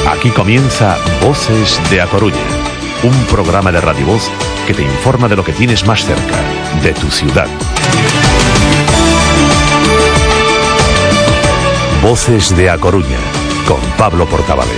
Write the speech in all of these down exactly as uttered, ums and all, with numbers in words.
Aquí comienza Voces de A Coruña, un programa de Radio Voz que te informa de lo que tienes más cerca, de tu ciudad. Voces de A Coruña, con Pablo Portavales.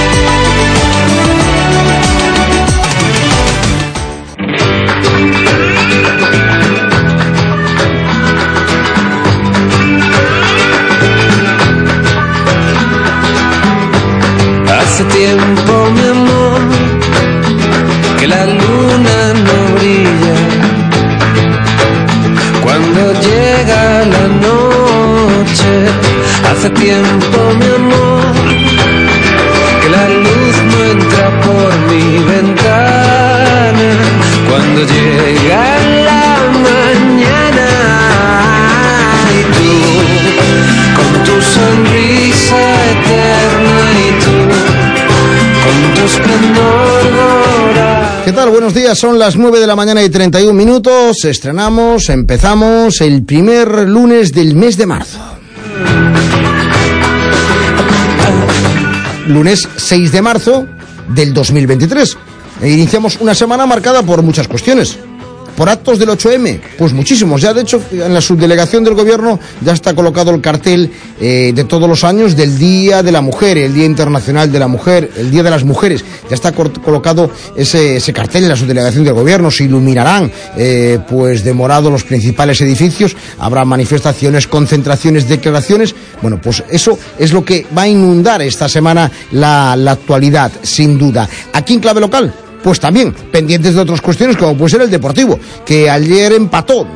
Hace tiempo, mi amor, que la luna no brilla. Cuando llega la noche, hace tiempo, mi amor, que la luz no entra por mi ventana. Cuando llega la mañana y tú, con tu sonrisa eterna y tú, con tu esplendor dorado. ¿Qué tal? Buenos días, son las nueve de la mañana y treinta y un minutos. Estrenamos, empezamos el primer lunes del mes de marzo. Lunes seis de marzo del dos mil veintitrés. E iniciamos una semana marcada por muchas cuestiones. Por actos del ocho eme, pues muchísimos. Ya de hecho en la subdelegación del gobierno ya está colocado el cartel eh, de todos los años del Día de la Mujer, el Día Internacional de la Mujer, el Día de las Mujeres. Ya está cor- colocado ese, ese cartel en la subdelegación del gobierno. Se iluminarán eh, pues de morado los principales edificios. Habrá manifestaciones, concentraciones, declaraciones. Bueno, pues eso es lo que va a inundar esta semana la, la actualidad, sin duda. Aquí en clave local, pues también pendientes de otras cuestiones, como puede ser el Deportivo, que ayer empató.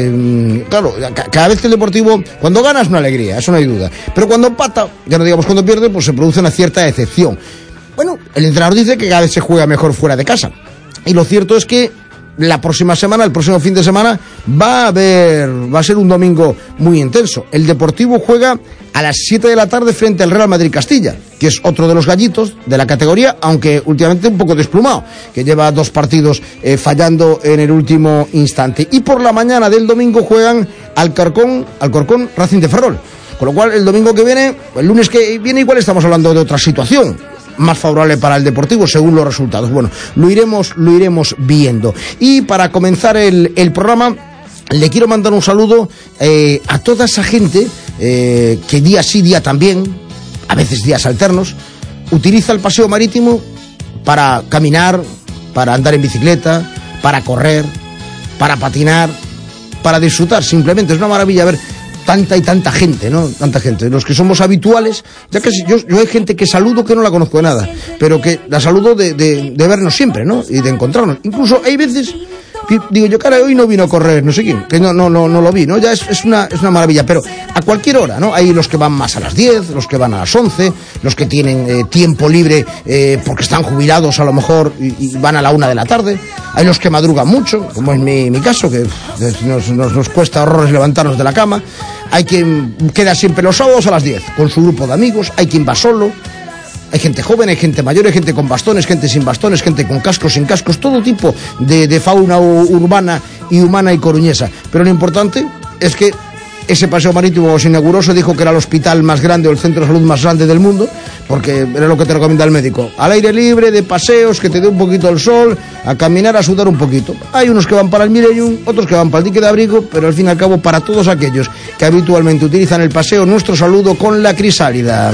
Eh, claro, cada vez que el Deportivo, cuando gana es una alegría, eso no hay duda, pero cuando empata, ya no digamos cuando pierde, pues se produce una cierta decepción. Bueno, el entrenador dice que cada vez se juega mejor fuera de casa, y lo cierto es que la próxima semana, el próximo fin de semana, va a haber, va a ser un domingo muy intenso. El Deportivo juega a las siete de la tarde frente al Real Madrid Castilla, que es otro de los gallitos de la categoría, aunque últimamente un poco desplumado, que lleva dos partidos eh, fallando en el último instante. Y por la mañana del domingo juegan Alcorcón, Alcorcón Racing de Ferrol. Con lo cual, el domingo que viene, el lunes que viene, igual estamos hablando de otra situación más favorable para el Deportivo según los resultados. Bueno, lo iremos, lo iremos viendo. Y para comenzar el, el programa, le quiero mandar un saludo eh, a toda esa gente eh, que día sí, día también, a veces días alternos, utiliza el paseo marítimo para caminar, para andar en bicicleta, para correr, para patinar, para disfrutar. Simplemente es una maravilla ver tanta y tanta gente, ¿no? Tanta gente. Los que somos habituales, ya que yo, yo hay gente que saludo que no la conozco de nada, pero que la saludo de, de, de vernos siempre, ¿no? Y de encontrarnos. Incluso hay veces que digo yo, cara, hoy no vino a correr, no sé quién, que no, no, no, no lo vi, ¿no? Ya es, es una, es una maravilla, pero a cualquier hora, ¿no? Hay los que van más a las diez, los que van a las once, los que tienen eh, tiempo libre eh, porque están jubilados a lo mejor y, y van a la una de la tarde. Hay los que madrugan mucho, como es mi, mi caso, que nos, nos, nos cuesta horrores levantarnos de la cama. Hay quien queda siempre los sábados a las diez con su grupo de amigos, hay quien va solo, hay gente joven, hay gente mayor, hay gente con bastones, gente sin bastones, gente con cascos, sin cascos, todo tipo de, de fauna urbana y humana y coruñesa. Pero lo importante es que ese paseo marítimo se inauguró, se dijo que era el hospital más grande o el centro de salud más grande del mundo, porque era lo que te recomienda el médico. Al aire libre, de paseos, que te dé un poquito el sol, a caminar, a sudar un poquito. Hay unos que van para el Millennium, otros que van para el dique de Abrigo, pero al fin y al cabo, para todos aquellos que habitualmente utilizan el paseo, nuestro saludo con la crisálida.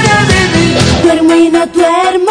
Duermo y no duermo.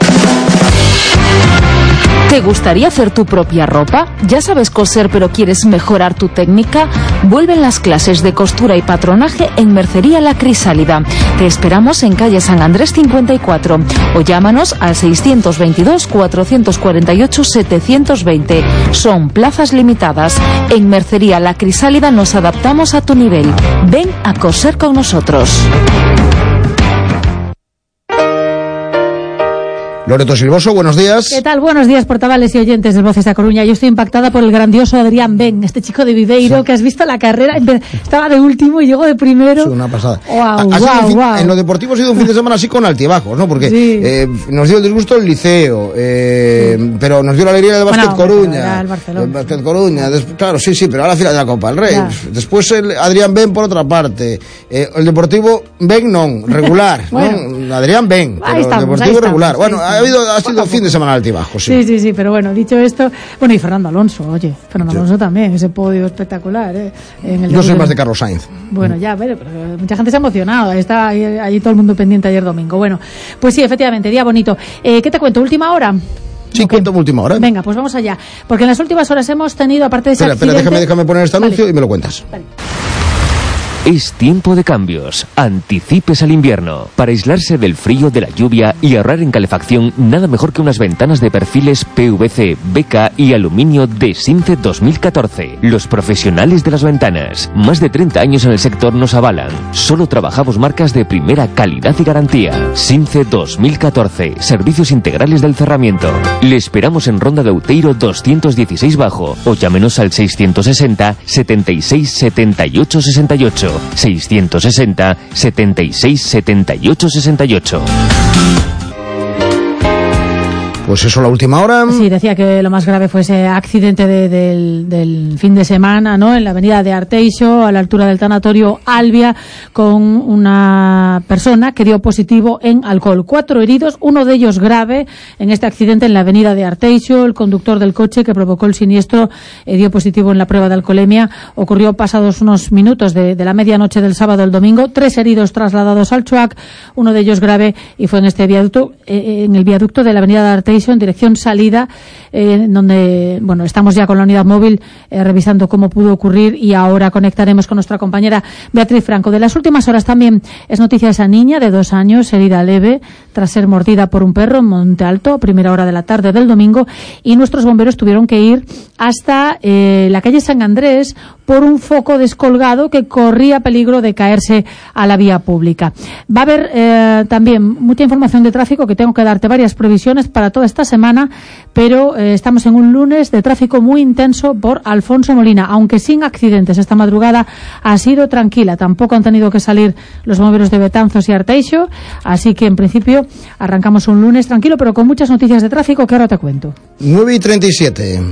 ¿Te gustaría hacer tu propia ropa? ¿Ya sabes coser pero quieres mejorar tu técnica? Vuelven las clases de costura y patronaje en Mercería La Crisálida. Te esperamos en calle San Andrés cincuenta y cuatro o llámanos al seiscientos veintidós, cuatrocientos cuarenta y ocho, setecientos veinte. Son plazas limitadas. En Mercería La Crisálida nos adaptamos a tu nivel. Ven a coser con nosotros. Loreto Silvoso, buenos días. ¿Qué tal? Buenos días, portavales y oyentes de Voces de A Coruña. Yo estoy impactada por el grandioso Adrián Ben, este chico de Viveiro, sí. que has visto la carrera, estaba de último y llegó de primero. Sí, una pasada. Wow, wow, fin, wow. En lo deportivo ha sido un fin de semana así con altibajos, ¿no? Porque sí. eh, nos dio el disgusto el Liceo, eh, sí. pero nos dio la alegría del Básquet bueno, Coruña. El Barcelona. El Básquet Coruña, Des, claro, sí, sí, pero ahora la final de la Copa del Rey. Ya. Después el Adrián Ben por otra parte. Eh, el deportivo Ben non, regular, bueno. ¿no? Adrián Ben, pero estamos, el deportivo regular. Bueno, ha habido ha sido fin de semana altibajo, sí. Sí, sí, sí, pero bueno, dicho esto, bueno, y Fernando Alonso, oye, Fernando sí. Alonso también, ese podio espectacular, ¿eh? En el Yo soy más de Carlos Sainz. Bueno, ya, pero, pero mucha gente se ha emocionado, está ahí, ahí todo el mundo pendiente ayer domingo. Bueno, pues sí, efectivamente, día bonito. Eh, ¿Qué te cuento? ¿Última hora? Sí, okay. Cuento última hora. Venga, pues vamos allá, porque en las últimas horas hemos tenido, aparte de ese espera, accidente... espera, déjame, déjame poner este anuncio vale. y me lo cuentas. Vale. Es tiempo de cambios. Anticipes al invierno. Para aislarse del frío, de la lluvia y ahorrar en calefacción, nada mejor que unas ventanas de perfiles P V C, B K y aluminio de Since dos mil catorce. Los profesionales de las ventanas. Más de treinta años en el sector nos avalan. Solo trabajamos marcas de primera calidad y garantía. Since dos mil catorce. Servicios integrales del cerramiento. Le esperamos en Ronda de Outeiro doscientos dieciséis Bajo o llámenos al seiscientos sesenta, setenta y seis, setenta y ocho, sesenta y ocho. seiscientos sesenta, setenta y seis, setenta y ocho, sesenta y ocho. Pues eso, la última hora. Sí, decía que lo más grave fue ese accidente de, de, del fin de semana, ¿no? En la avenida de Arteixo, a la altura del tanatorio Albia, con una persona que dio positivo en alcohol. Cuatro heridos, uno de ellos grave en este accidente en la avenida de Arteixo. El conductor del coche que provocó el siniestro eh, dio positivo en la prueba de alcoholemia. Ocurrió pasados unos minutos de, de la medianoche del sábado al domingo. Tres heridos trasladados al CHUAC, uno de ellos grave, y fue en este viaducto, eh, en el viaducto de la avenida de Arteixo, en dirección salida, eh, donde, bueno, estamos ya con la unidad móvil eh, revisando cómo pudo ocurrir, y ahora conectaremos con nuestra compañera Beatriz Franco. De las últimas horas también es noticia esa niña de dos años, herida leve, tras ser mordida por un perro en Monte Alto, a primera hora de la tarde del domingo, y nuestros bomberos tuvieron que ir hasta eh, la calle San Andrés por un foco descolgado que corría peligro de caerse a la vía pública. Va a haber eh, también mucha información de tráfico, que tengo que darte varias previsiones para toda esta semana, pero eh, estamos en un lunes de tráfico muy intenso por Alfonso Molina, aunque sin accidentes. Esta madrugada ha sido tranquila, tampoco han tenido que salir los bomberos de Betanzos y Arteixo, así que en principio arrancamos un lunes tranquilo, pero con muchas noticias de tráfico que ahora te cuento. nueve y treinta y siete.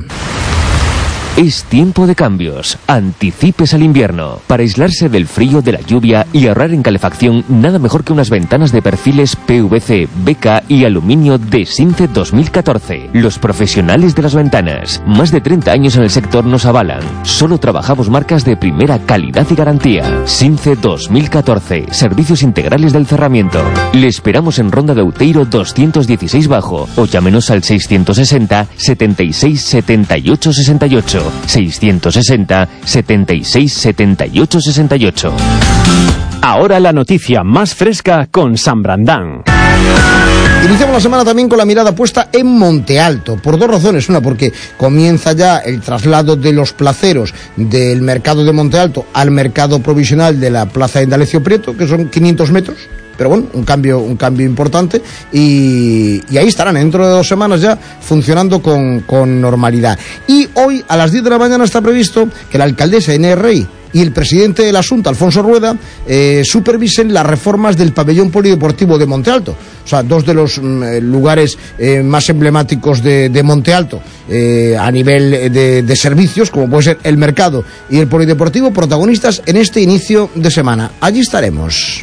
Es tiempo de cambios. Anticipes al invierno. Para aislarse del frío, de la lluvia y ahorrar en calefacción, nada mejor que unas ventanas de perfiles P V C, B K y aluminio de Since dos mil catorce. Los profesionales de las ventanas. Más de treinta años en el sector nos avalan. Solo trabajamos marcas de primera calidad y garantía. Since dos mil catorce. Servicios integrales del cerramiento. Le esperamos en Ronda de Outeiro doscientos dieciséis Bajo o llámenos al seiscientos sesenta, setenta y seis, setenta y ocho, sesenta y ocho. seiscientos sesenta, setenta y seis, setenta y ocho, sesenta y ocho. Ahora la noticia más fresca con San Brandán. Iniciamos la semana también con la mirada puesta en Monte Alto, por dos razones. Una, porque comienza ya el traslado de los placeros del mercado de Monte Alto al mercado provisional de la plaza de Indalecio Prieto, que son quinientos metros. Pero bueno, un cambio un cambio importante, y, y ahí estarán dentro de dos semanas ya funcionando con, con normalidad. Y hoy a las diez de la mañana está previsto que la alcaldesa Inés Rey y el presidente de la Xunta, Alfonso Rueda, eh, supervisen las reformas del pabellón polideportivo de Monte Alto. O sea, dos de los mm, lugares eh, más emblemáticos de, de Monte Alto eh, a nivel de, de servicios, como puede ser el mercado y el polideportivo, protagonistas en este inicio de semana. Allí estaremos.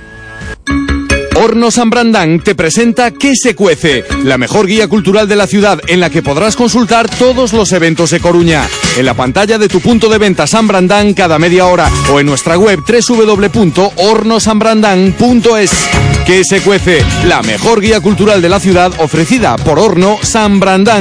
Horno San Brandán te presenta ¿Qué se cuece?, la mejor guía cultural de la ciudad, en la que podrás consultar todos los eventos de Coruña. En la pantalla de tu punto de venta San Brandán cada media hora, o en nuestra web doble u doble u doble u punto horno san brandán punto es. ¿Qué se cuece?, la mejor guía cultural de la ciudad, ofrecida por Horno San Brandán.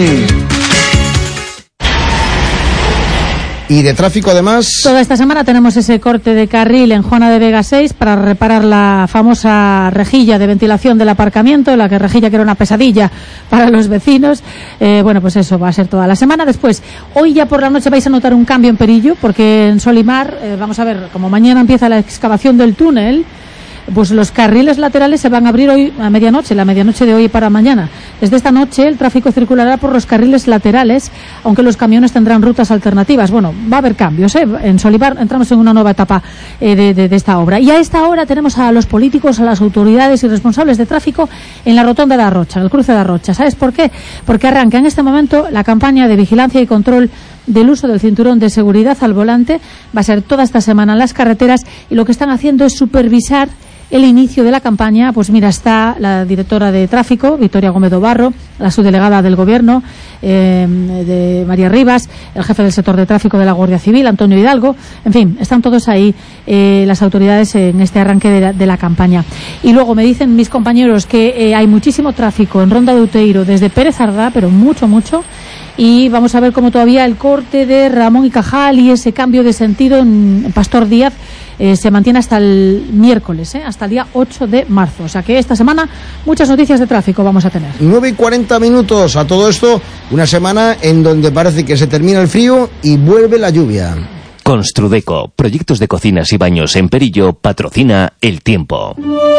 Y de tráfico, además... Toda esta semana tenemos ese corte de carril en Juana de Vega seis para reparar la famosa rejilla de ventilación del aparcamiento, la que rejilla que era una pesadilla para los vecinos. Eh, bueno, pues eso va a ser toda la semana. Después, hoy ya por la noche vais a notar un cambio en Perillo, porque en Solimar, eh, vamos a ver, como mañana empieza la excavación del túnel, pues los carriles laterales se van a abrir hoy a medianoche, la medianoche de hoy para mañana. Desde esta noche el tráfico circulará por los carriles laterales, aunque los camiones tendrán rutas alternativas. Bueno, va a haber cambios, ¿eh? En Solivar entramos en una nueva etapa eh, de, de, de esta obra. Y a esta hora tenemos a los políticos, a las autoridades y responsables de tráfico en la rotonda de Arrocha, en el cruce de Arrocha. ¿Sabes por qué? Porque arranca en este momento la campaña de vigilancia y control del uso del cinturón de seguridad al volante. Va a ser toda esta semana en las carreteras y lo que están haciendo es supervisar el inicio de la campaña. Pues mira, está la directora de tráfico, Victoria Gómez Barro, la subdelegada del Gobierno, eh, de María Rivas, el jefe del sector de tráfico de la Guardia Civil, Antonio Hidalgo. En fin, están todos ahí eh, las autoridades en este arranque de la, de la campaña. Y luego me dicen mis compañeros que eh, hay muchísimo tráfico en Ronda de Uteiro desde Pérez Ardá, pero mucho, mucho. Y vamos a ver cómo todavía el corte de Ramón y Cajal y ese cambio de sentido en Pastor Díaz eh, se mantiene hasta el miércoles, eh, hasta el día ocho de marzo. O sea que esta semana muchas noticias de tráfico vamos a tener. nueve y cuarenta minutos a todo esto, una semana en donde parece que se termina el frío y vuelve la lluvia. Construdeco, proyectos de cocinas y baños en Perillo, patrocina El Tiempo.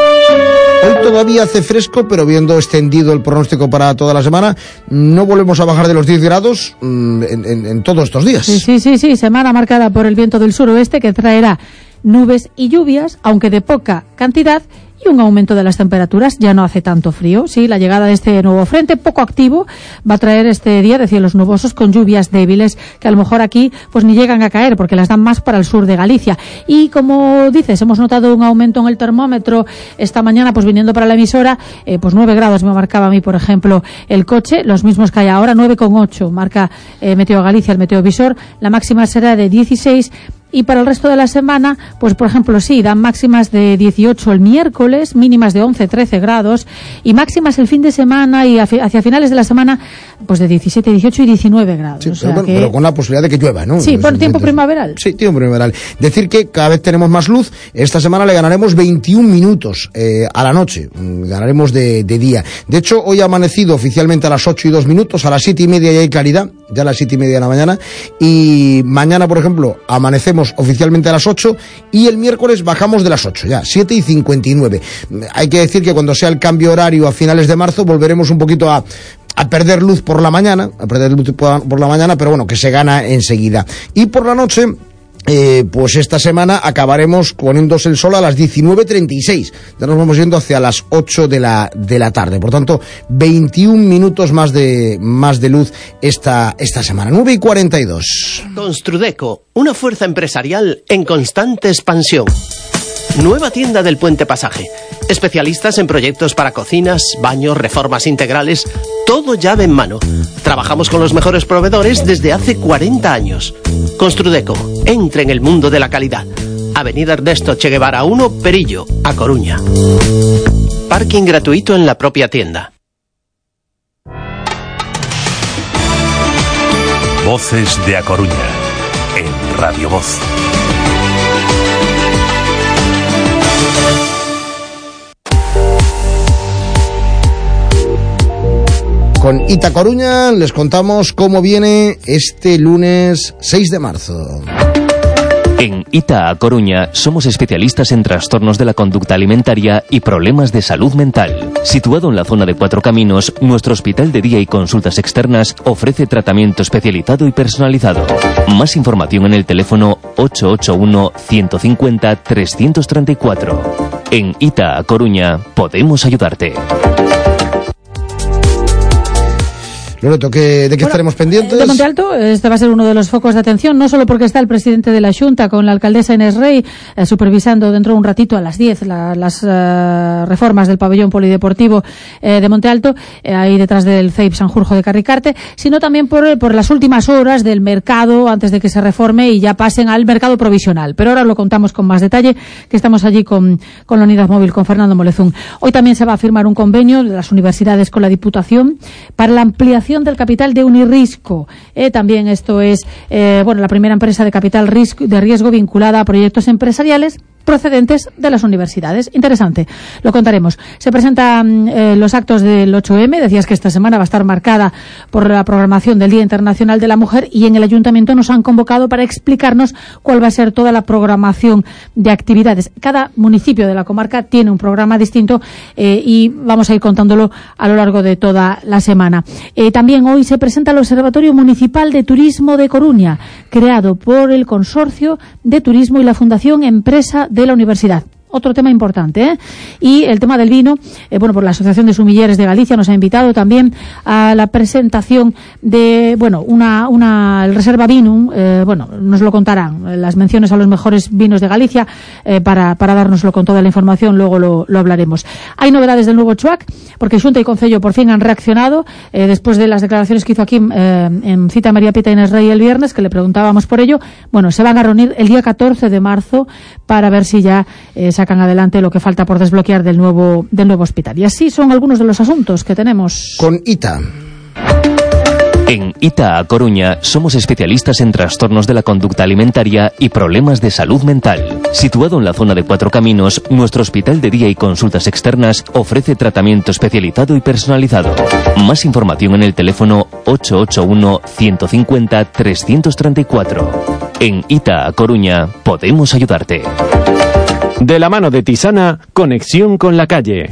Hoy todavía hace fresco, pero viendo extendido el pronóstico para toda la semana, no volvemos a bajar de los diez grados mmm, en, en, en todos estos días. Sí, sí, sí, sí, semana marcada por el viento del suroeste que traerá nubes y lluvias, aunque de poca cantidad, y un aumento de las temperaturas. Ya no hace tanto frío. Sí, la llegada de este nuevo frente poco activo va a traer este día de cielos nubosos con lluvias débiles que a lo mejor aquí pues ni llegan a caer porque las dan más para el sur de Galicia. Y como dices, hemos notado un aumento en el termómetro esta mañana, pues viniendo para la emisora, eh, pues nueve grados me marcaba a mí, por ejemplo, el coche, los mismos que hay ahora, nueve coma ocho marca eh, Meteo Galicia, el meteovisor. La máxima será de dieciséis. Y para el resto de la semana, pues por ejemplo, sí, dan máximas de dieciocho el miércoles, mínimas de once, trece grados, y máximas el fin de semana y hacia finales de la semana, pues de diecisiete, dieciocho y diecinueve grados. Sí, o sea pero, bueno, que... pero con la posibilidad de que llueva, ¿no? Sí, por tiempo primaveral. Sí, tiempo primaveral. Decir que cada vez tenemos más luz. Esta semana le ganaremos veintiún minutos eh, a la noche. Ganaremos de, de día. De hecho, hoy ha amanecido oficialmente a las ocho y dos minutos, a las siete y media ya hay claridad, ya a las siete y media de la mañana. Y mañana, por ejemplo, amanecemos oficialmente a las ocho y el miércoles bajamos de las ocho, ya, siete y cincuenta y nueve. Hay que decir que cuando sea el cambio horario a finales de marzo volveremos un poquito a a perder luz por la mañana, a perder luz por la mañana, pero bueno, que se gana enseguida. Y por la noche, Eh, pues esta semana acabaremos poniéndose el sol a las diecinueve treinta y seis. Ya nos vamos yendo hacia las ocho de la, de la tarde. Por tanto, veintiún minutos más de, más de luz esta, esta semana. nueve y cuarenta y dos. Construdeco, una fuerza empresarial en constante expansión. Nueva tienda del Puente Pasaje. Especialistas en proyectos para cocinas, baños, reformas integrales, todo llave en mano. Trabajamos con los mejores proveedores desde hace cuarenta años. Construdeco, entre en el mundo de la calidad. Avenida Ernesto Che Guevara uno, Perillo, A Coruña. Parking gratuito en la propia tienda. Voces de A Coruña, en Radio Voz. Con Ita Coruña les contamos cómo viene este lunes seis de marzo. En Ita A Coruña somos especialistas en trastornos de la conducta alimentaria y problemas de salud mental. Situado en la zona de Cuatro Caminos, nuestro hospital de día y consultas externas ofrece tratamiento especializado y personalizado. Más información en el teléfono ocho ocho uno, ciento cincuenta, trescientos treinta y cuatro. En Ita A Coruña podemos ayudarte. Loreto, ¿qué, ¿de qué bueno, estaremos pendientes? De Monte Alto, este va a ser uno de los focos de atención, no solo porque está el presidente de la Xunta con la alcaldesa Inés Rey eh, supervisando dentro de un ratito a las diez la, las uh, reformas del pabellón polideportivo eh, de Monte Alto, eh, ahí detrás del C E I P Sanjurjo de Carricarte, sino también por, por las últimas horas del mercado antes de que se reforme y ya pasen al mercado provisional. Pero ahora lo contamos con más detalle, que estamos allí con, con la unidad móvil, con Fernando Molezún. Hoy también se va a firmar un convenio de las universidades con la Diputación para la ampliación del capital de Unirrisco. Eh, también esto es eh, bueno, la primera empresa de capital risco, de riesgo vinculada a proyectos empresariales procedentes de las universidades. Interesante, lo contaremos. Se presentan eh, los actos del ocho eme, decías que esta semana va a estar marcada por la programación del Día Internacional de la Mujer, y en el Ayuntamiento nos han convocado para explicarnos cuál va a ser toda la programación de actividades. Cada municipio de la comarca tiene un programa distinto eh, y vamos a ir contándolo a lo largo de toda la semana. Eh, también hoy se presenta el Observatorio Municipal de Turismo de Coruña, creado por el Consorcio de Turismo y la Fundación Empresa de la Universidad. Otro tema importante, ¿eh? Y el tema del vino, eh, bueno, por la Asociación de Sumilleres de Galicia nos ha invitado también a la presentación de, bueno, una, una, el Reserva Vinum, eh, bueno, nos lo contarán, eh, las menciones a los mejores vinos de Galicia, eh, para, para dárnoslo con toda la información, luego lo, lo hablaremos. Hay novedades del nuevo Chuac, porque Xunta y Concello por fin han reaccionado, eh, después de las declaraciones que hizo aquí eh, en cita a María Pita Inés Rey el viernes, que le preguntábamos por ello. Bueno, se van a reunir el día catorce de marzo para ver si ya eh, sacan adelante lo que falta por desbloquear del nuevo del nuevo hospital. Y así son algunos de los asuntos que tenemos. Con I T A. En I T A A Coruña somos especialistas en trastornos de la conducta alimentaria y problemas de salud mental. Situado en la zona de Cuatro Caminos, nuestro hospital de día y consultas externas ofrece tratamiento especializado y personalizado. Más información en el teléfono ocho ocho uno, ciento cincuenta, trescientos treinta y cuatro. En I T A A Coruña podemos ayudarte. De la mano de Tisana, conexión con la calle.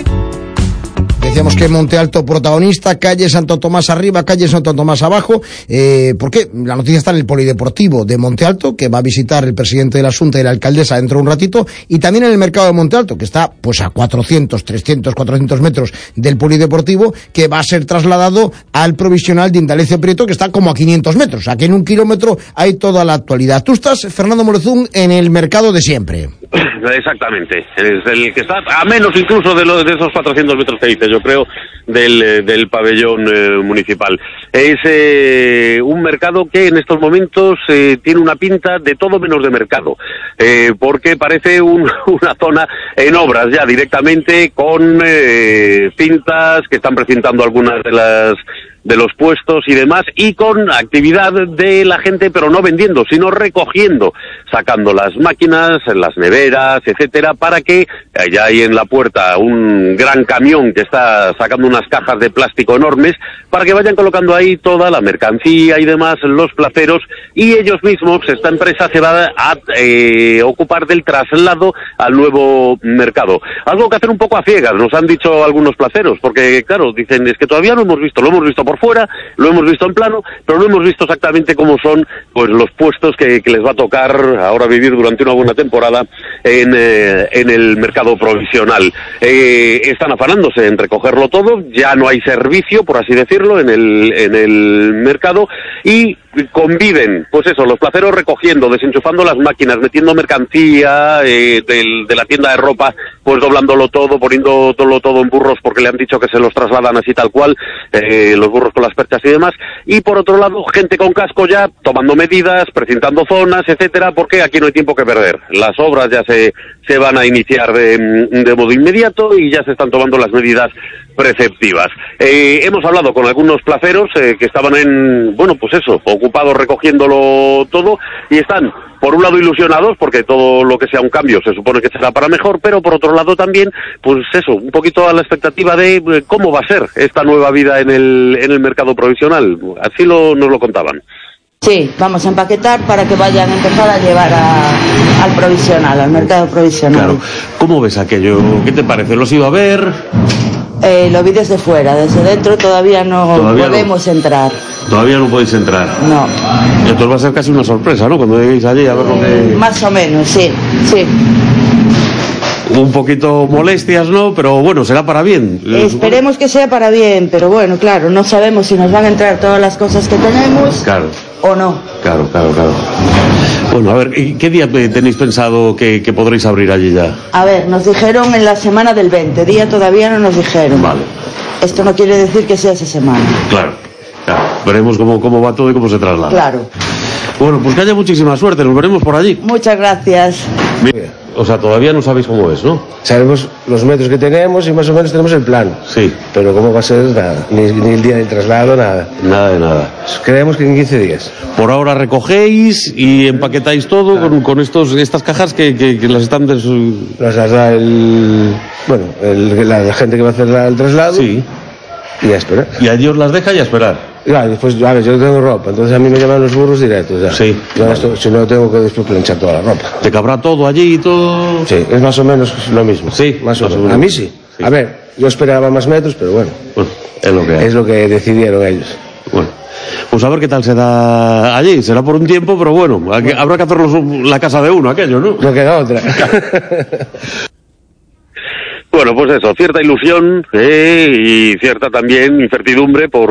Decíamos que Monte Alto protagonista, calle Santo Tomás arriba, calle Santo Tomás abajo. Eh, ¿Por qué? La noticia está en el Polideportivo de Monte Alto, que va a visitar el presidente de la Xunta y la alcaldesa dentro de un ratito, y también en el mercado de Monte Alto, que está pues a cuatrocientos, trescientos, cuatrocientos metros del Polideportivo, que va a ser trasladado al provisional de Indalecio Prieto, que está como a quinientos metros. Aquí en un kilómetro hay toda la actualidad. Tú estás, Fernando Morezún, en el mercado de siempre. Exactamente, es el que está a menos incluso de, los, de esos cuatrocientos metros que dices, yo creo, del, del pabellón eh, municipal. Es eh, un mercado que en estos momentos eh, tiene una pinta de todo menos de mercado, eh, porque parece un, una zona en obras ya directamente, con eh, cintas que están precintando algunas de las de los puestos y demás, y con actividad de la gente, pero no vendiendo, sino recogiendo, sacando las máquinas, las neveras, etcétera, para que allá hay en la puerta un gran camión que está sacando unas cajas de plástico enormes, para que vayan colocando ahí toda la mercancía y demás, los placeros, y ellos mismos, esta empresa se va a eh, ocupar del traslado al nuevo mercado. Algo que hacer un poco a ciegas, nos han dicho algunos placeros, porque claro, dicen, es que todavía no hemos visto, lo hemos visto por fuera, lo hemos visto en plano, pero no hemos visto exactamente cómo son pues los puestos que, que les va a tocar ahora vivir durante una buena temporada en, eh, en el mercado provisional. Eh, están afanándose en recogerlo todo, ya no hay servicio, por así decirlo, en el, en el mercado, y conviven, pues eso, los placeros recogiendo, desenchufando las máquinas, metiendo mercancía eh, del, de la tienda de ropa, pues doblándolo todo, poniendo todo, todo en burros, porque le han dicho que se los trasladan así tal cual, eh, los burros con las perchas y demás, y por otro lado, gente con casco ya tomando medidas, precintando zonas, etcétera, porque aquí no hay tiempo que perder. Las obras ya se, se van a iniciar de, de modo inmediato y ya se están tomando las medidas preceptivas. Eh, hemos hablado con algunos placeros eh, que estaban en, bueno, pues eso, ocupados recogiéndolo todo, y están, por un lado, ilusionados, porque todo lo que sea un cambio se supone que será para mejor, pero por otro lado también, pues eso, un poquito a la expectativa de eh, cómo va a ser esta nueva vida en el, en el mercado provisional. Así lo, nos lo contaban. Sí, vamos a empaquetar para que vayan a empezar a llevar a, al provisional, al mercado provisional. Claro. ¿Cómo ves aquello? ¿Qué te parece? ¿Los iba a ver? Eh, lo vi desde fuera, desde dentro todavía no ¿Todavía podemos no, entrar. Todavía no podéis entrar. No. Entonces va a ser casi una sorpresa, ¿no? Cuando lleguéis allí a ver lo que... Más o menos, sí, sí. Un poquito molestias, ¿no? Pero bueno, será para bien. Esperemos que sea para bien, pero bueno, claro, no sabemos si nos van a entrar todas las cosas que tenemos. Claro. O no. Claro, claro, claro. Bueno, a ver, ¿qué día tenéis pensado que, que podréis abrir allí ya? A ver, nos dijeron en la semana del veinte, día todavía no nos dijeron. Vale. Esto no quiere decir que sea esa semana. Claro, claro. Veremos cómo, cómo va todo y cómo se traslada. Claro. Bueno, pues que haya muchísima suerte, nos veremos por allí. Muchas gracias. Mira. O sea, todavía no sabéis cómo es, ¿no? Sabemos los metros que tenemos y más o menos tenemos el plan. Sí. Pero cómo va a ser, nada. Ni, ni el día del traslado, nada. Nada de nada. Creemos que en quince días. Por ahora recogéis y empaquetáis todo claro. con, con estos, estas cajas que, que, que las están... Des... Las da el... Bueno, el, la, la gente que va a hacer la, el traslado. Sí. Y a esperar. Y allí os las deja y a esperar. Ya, después, a ver, yo tengo ropa, entonces a mí me llaman los burros directos. Ya. Sí. Yo vale. esto, si no, tengo que después planchar toda la ropa. ¿Te cabrá todo allí y todo? Sí, es más o menos lo mismo. Sí, más o más menos. A mí sí. sí. A ver, yo esperaba más metros, pero bueno. Bueno, es lo que hay. Es lo que decidieron ellos. Bueno. Pues a ver qué tal se da allí. Será por un tiempo, pero bueno, bueno. habrá que hacerlo la casa de uno, aquello, ¿no? No queda otra. Bueno, pues eso, cierta ilusión eh, y cierta también incertidumbre por,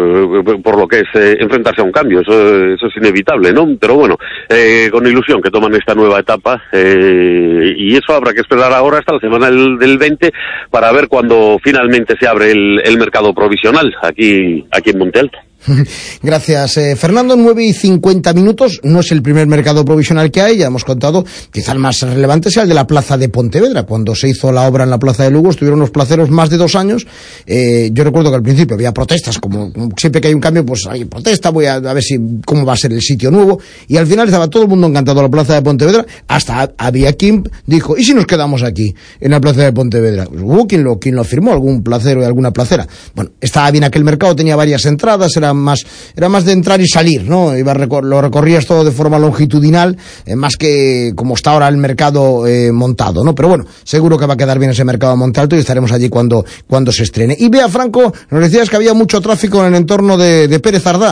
por lo que es eh, enfrentarse a un cambio, eso, eso es inevitable, ¿no? Pero bueno, eh, con ilusión que toman esta nueva etapa eh, y eso habrá que esperar ahora hasta la semana del, del veinte para ver cuándo finalmente se abre el, el mercado provisional aquí, aquí en Monte Alto. Gracias, eh, Fernando. Nueve y cincuenta minutos. No es el primer mercado provisional que hay, ya hemos contado. Quizá el más relevante sea el de la plaza de Pontevedra. Cuando se hizo la obra en la plaza de Lugo estuvieron los placeros más de dos años. Eh, yo recuerdo que al principio había protestas, como, como siempre que hay un cambio, pues hay protesta, voy a, a ver si cómo va a ser el sitio nuevo. Y al final estaba todo el mundo encantado de la plaza de Pontevedra. Hasta había quien dijo, ¿y si nos quedamos aquí, en la plaza de Pontevedra? Pues hubo quien lo, quien lo afirmó, algún placero y alguna placera. Bueno, estaba bien aquel mercado, tenía varias entradas, era más era más de entrar y salir, ¿no? Iba recor- lo recorrías todo de forma longitudinal, eh, más que como está ahora el mercado eh, montado, ¿no? Pero bueno, seguro que va a quedar bien ese mercado de Monte Alto y estaremos allí cuando, cuando se estrene. Y Bea, Franco, nos decías que había mucho tráfico en el entorno de, de Pérez Ardá.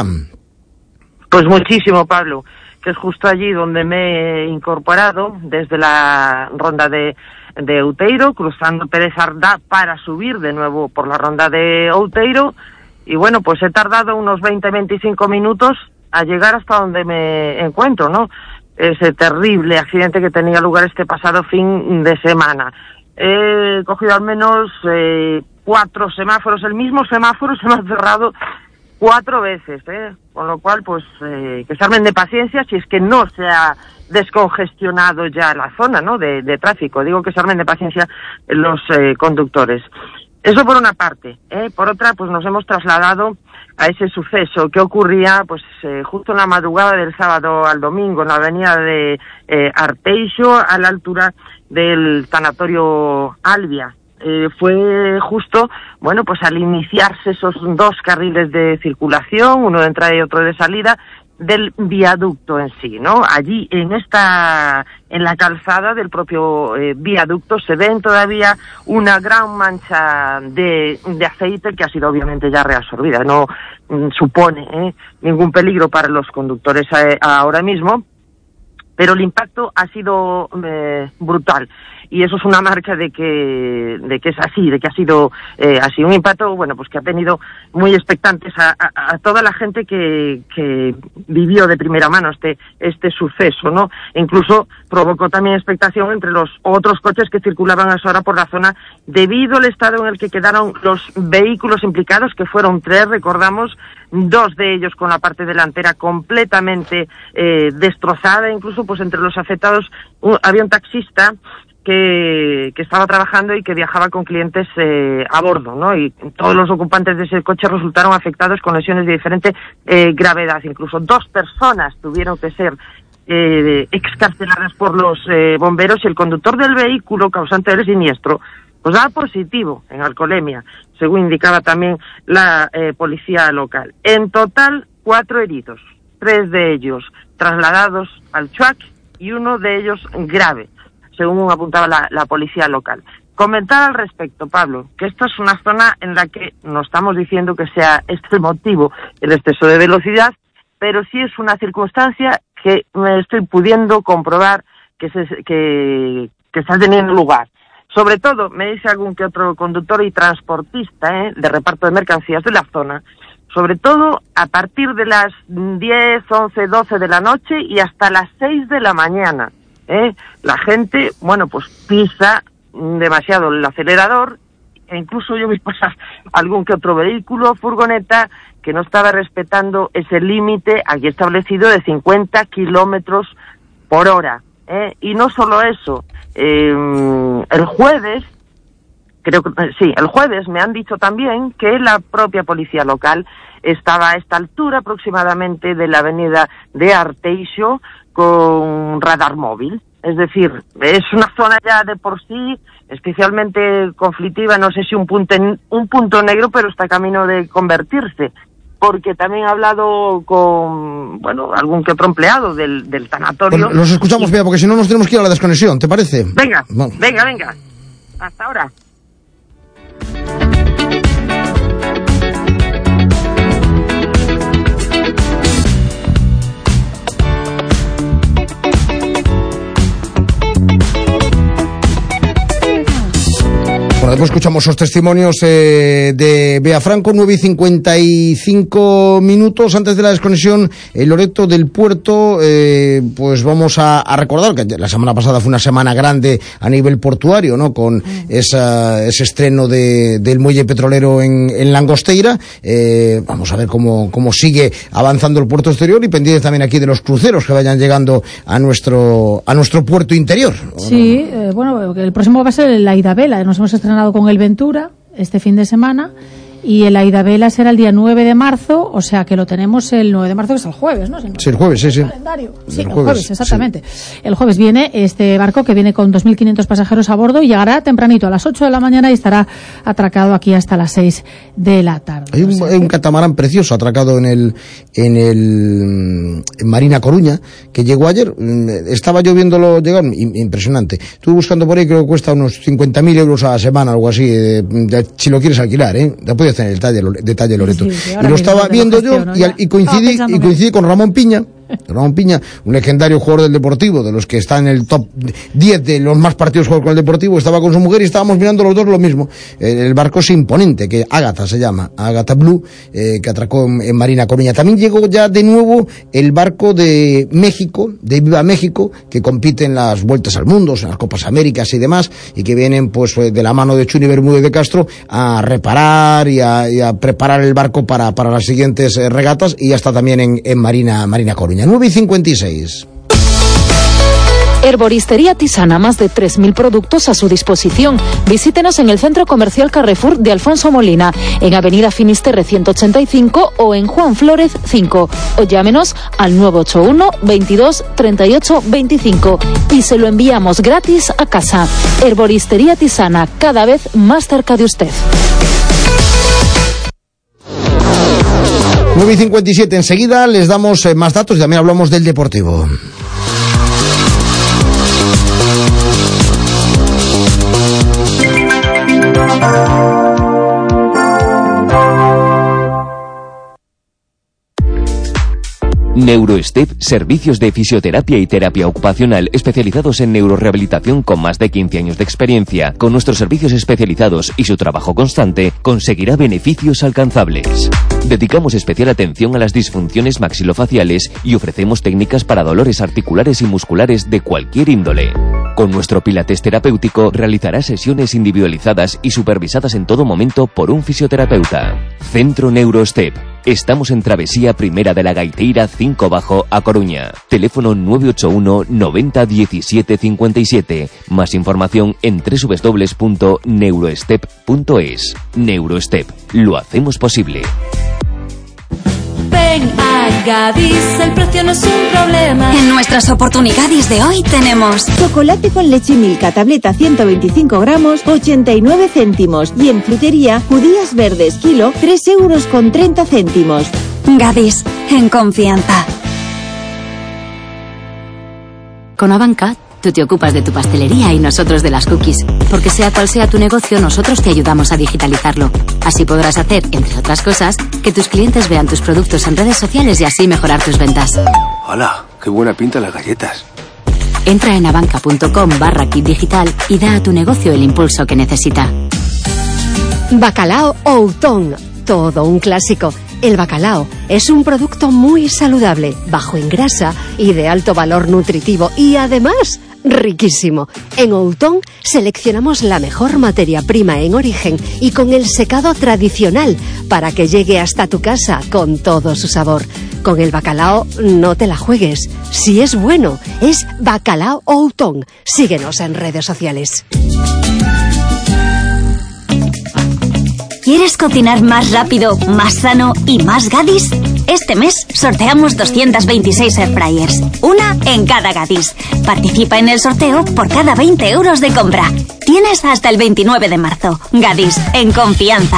Pues muchísimo, Pablo, que es justo allí donde me he incorporado, desde la ronda de de Outeiro, cruzando Pérez Ardá para subir de nuevo por la ronda de Outeiro. Y bueno, pues he tardado unos veinte a veinticinco minutos a llegar hasta donde me encuentro, ¿no? Ese terrible accidente que tenía lugar este pasado fin de semana. He cogido al menos eh, cuatro semáforos, el mismo semáforo se me ha cerrado cuatro veces, ¿eh? Con lo cual, pues, eh, que se armen de paciencia si es que no se ha descongestionado ya la zona, ¿no? De, de tráfico. Digo que se armen de paciencia los eh, conductores. Eso por una parte, ¿eh? Por otra, pues nos hemos trasladado a ese suceso que ocurría, pues, eh, justo en la madrugada del sábado al domingo, en la avenida de eh, Arteixo, a la altura del tanatorio Albia. Eh, fue justo, bueno, pues al iniciarse esos dos carriles de circulación, uno de entrada y otro de salida, del viaducto en sí, ¿no? Allí, en esta, en la calzada del propio eh, viaducto, se ven todavía una gran mancha de, de aceite que ha sido obviamente ya reabsorbida. No mm, supone eh, ningún peligro para los conductores eh, ahora mismo, pero el impacto ha sido eh, brutal. Y eso es una marca de que de que es así, de que ha sido eh, así un impacto, bueno, pues que ha tenido muy expectantes a, a, a toda la gente que, que vivió de primera mano este este suceso, ¿no? E incluso provocó también expectación entre los otros coches que circulaban a esa hora por la zona debido al estado en el que quedaron los vehículos implicados, que fueron tres, recordamos, dos de ellos con la parte delantera completamente eh, destrozada, incluso pues entre los afectados un, había un taxista que, que estaba trabajando y que viajaba con clientes eh, a bordo, ¿no? Y todos los ocupantes de ese coche resultaron afectados con lesiones de diferente eh, gravedad. Incluso dos personas tuvieron que ser eh, excarceladas por los eh, bomberos y el conductor del vehículo causante del siniestro pues da positivo en alcoholemia, según indicaba también la eh, policía local. En total, cuatro heridos, tres de ellos trasladados al Chuac y uno de ellos grave, según apuntaba la, la policía local. Comentar al respecto, Pablo, que esta es una zona en la que no estamos diciendo que sea este el motivo, el exceso de velocidad, pero sí es una circunstancia que me estoy pudiendo comprobar que, se, que, que está teniendo lugar. Sobre todo, me dice algún que otro conductor y transportista ¿eh? de reparto de mercancías de la zona, sobre todo a partir de las diez, once, doce de la noche y hasta las seis de la mañana. ¿eh? La gente, bueno, pues pisa demasiado el acelerador, e incluso yo vi pasar algún que otro vehículo, furgoneta, que no estaba respetando ese límite aquí establecido de cincuenta kilómetros por hora. ¿eh? Y no solo eso, eh, el jueves, creo que sí, el jueves me han dicho también que la propia policía local estaba a esta altura aproximadamente de la avenida de Arteixo con radar móvil. Es decir, es una zona ya de por sí especialmente conflictiva, no sé si un punto, un punto negro, pero está camino de convertirse. Porque también he hablado con, bueno, algún que otro empleado del, del tanatorio. Pues los escuchamos, Bea, porque si no nos tenemos que ir a la desconexión, ¿te parece? Venga, Vamos. venga, venga. Hasta ahora. Bueno, después escuchamos los testimonios eh, de Bea Franco, nueve y cincuenta y cinco minutos antes de la desconexión. El Loreto del Puerto, eh, pues vamos a, a recordar que la semana pasada fue una semana grande a nivel portuario, ¿no? Con esa, ese estreno de, del muelle petrolero en, en Langosteira. Eh, vamos a ver cómo, cómo sigue avanzando el puerto exterior y pendientes también aquí de los cruceros que vayan llegando a nuestro, a nuestro puerto interior. Sí, eh, bueno, el próximo va a ser el Aida Vela. Nos hemos estrenado con el Ventura este fin de semana y el Aida Vela será el día nueve de marzo, o sea que lo tenemos el nueve de marzo, que es el jueves, ¿no? Si no sí, el jueves, sí, sí. Calendario. Sí, el, el jueves, jueves, exactamente. Sí. El jueves viene este barco que viene con dos mil quinientos pasajeros a bordo y llegará tempranito a las ocho de la mañana y estará atracado aquí hasta las seis de la tarde. Hay un, o sea, hay un catamarán precioso atracado en el en el en Marina Coruña que llegó ayer. Estaba yo viéndolo llegar, impresionante. Estuve buscando por ahí, creo que cuesta unos cincuenta mil euros a la semana, algo así, de, de, si lo quieres alquilar, ¿eh? Ya puedes tener el detalle, detalle Loreto. Sí, sí, y lo estaba viendo yo y, y coincidí y coincidí con Ramón Piña. Ramón Piña, un legendario jugador del Deportivo, de los que está en el top diez de los más partidos jugados con el Deportivo, estaba con su mujer y estábamos mirando los dos lo mismo. El, el barco es imponente, que Ágata se llama, Ágata Blue, eh, que atracó en, en Marina Coruña. También llegó ya de nuevo el barco de México, de Viva México, que compite en las Vueltas al Mundo, en las Copas Américas y demás, y que vienen pues de la mano de Chuni Bermúdez de Castro a reparar y a, y a preparar el barco para, para las siguientes eh, regatas, y ya está también en, en Marina, Marina Coruña. nueve y cincuenta y seis. Herboristería Tisana, más de tres mil productos a su disposición. Visítenos en el Centro Comercial Carrefour de Alfonso Molina, en Avenida Finisterre ciento ochenta y cinco o en Juan Flórez cinco. O llámenos al nueve ocho uno, veintidós, treinta y ocho, veinticinco y se lo enviamos gratis a casa. Herboristería Tisana, cada vez más cerca de usted. nueve y cincuenta y siete, enseguida les damos eh, más datos y también hablamos del Deportivo. Neurostep, servicios de fisioterapia y terapia ocupacional especializados en neurorehabilitación con más de quince años de experiencia. Con nuestros servicios especializados y su trabajo constante, conseguirá beneficios alcanzables. Dedicamos especial atención a las disfunciones maxilofaciales y ofrecemos técnicas para dolores articulares y musculares de cualquier índole. Con nuestro pilates terapéutico realizará sesiones individualizadas y supervisadas en todo momento por un fisioterapeuta. Centro Neurostep. Estamos en Travesía Primera de la Gaiteira cinco Bajo, A Coruña. Teléfono nueve ocho uno, noventa, diecisiete, cincuenta y siete. Más información en doble u doble u doble u punto neurostep punto es. Neurostep. Lo hacemos posible. Ven a Gadis, el precio no es un problema. En nuestras oportunidades de hoy tenemos chocolate con leche Milka, tableta ciento veinticinco gramos, ochenta y nueve céntimos. Y en frutería, judías verdes, kilo, tres euros con treinta céntimos. Gadis, en confianza. Con Abanca, tú te ocupas de tu pastelería y nosotros de las cookies. Porque sea cual sea tu negocio, nosotros te ayudamos a digitalizarlo. Así podrás hacer, entre otras cosas, que tus clientes vean tus productos en redes sociales y así mejorar tus ventas. Hola, qué buena pinta las galletas. Entra en abanca.com barra kit digital y da a tu negocio el impulso que necesita. Bacalao Outón, todo un clásico. El bacalao es un producto muy saludable, bajo en grasa y de alto valor nutritivo y además riquísimo. En Outón seleccionamos la mejor materia prima en origen y con el secado tradicional para que llegue hasta tu casa con todo su sabor. Con el bacalao no te la juegues. Si es bueno, es Bacalao Outón. Síguenos en redes sociales. ¿Quieres cocinar más rápido, más sano y más Gadis? Este mes sorteamos doscientos veintiséis airfryers, una en cada Gadis. Participa en el sorteo por cada veinte euros de compra. Tienes hasta el veintinueve de marzo. Gadis, en confianza.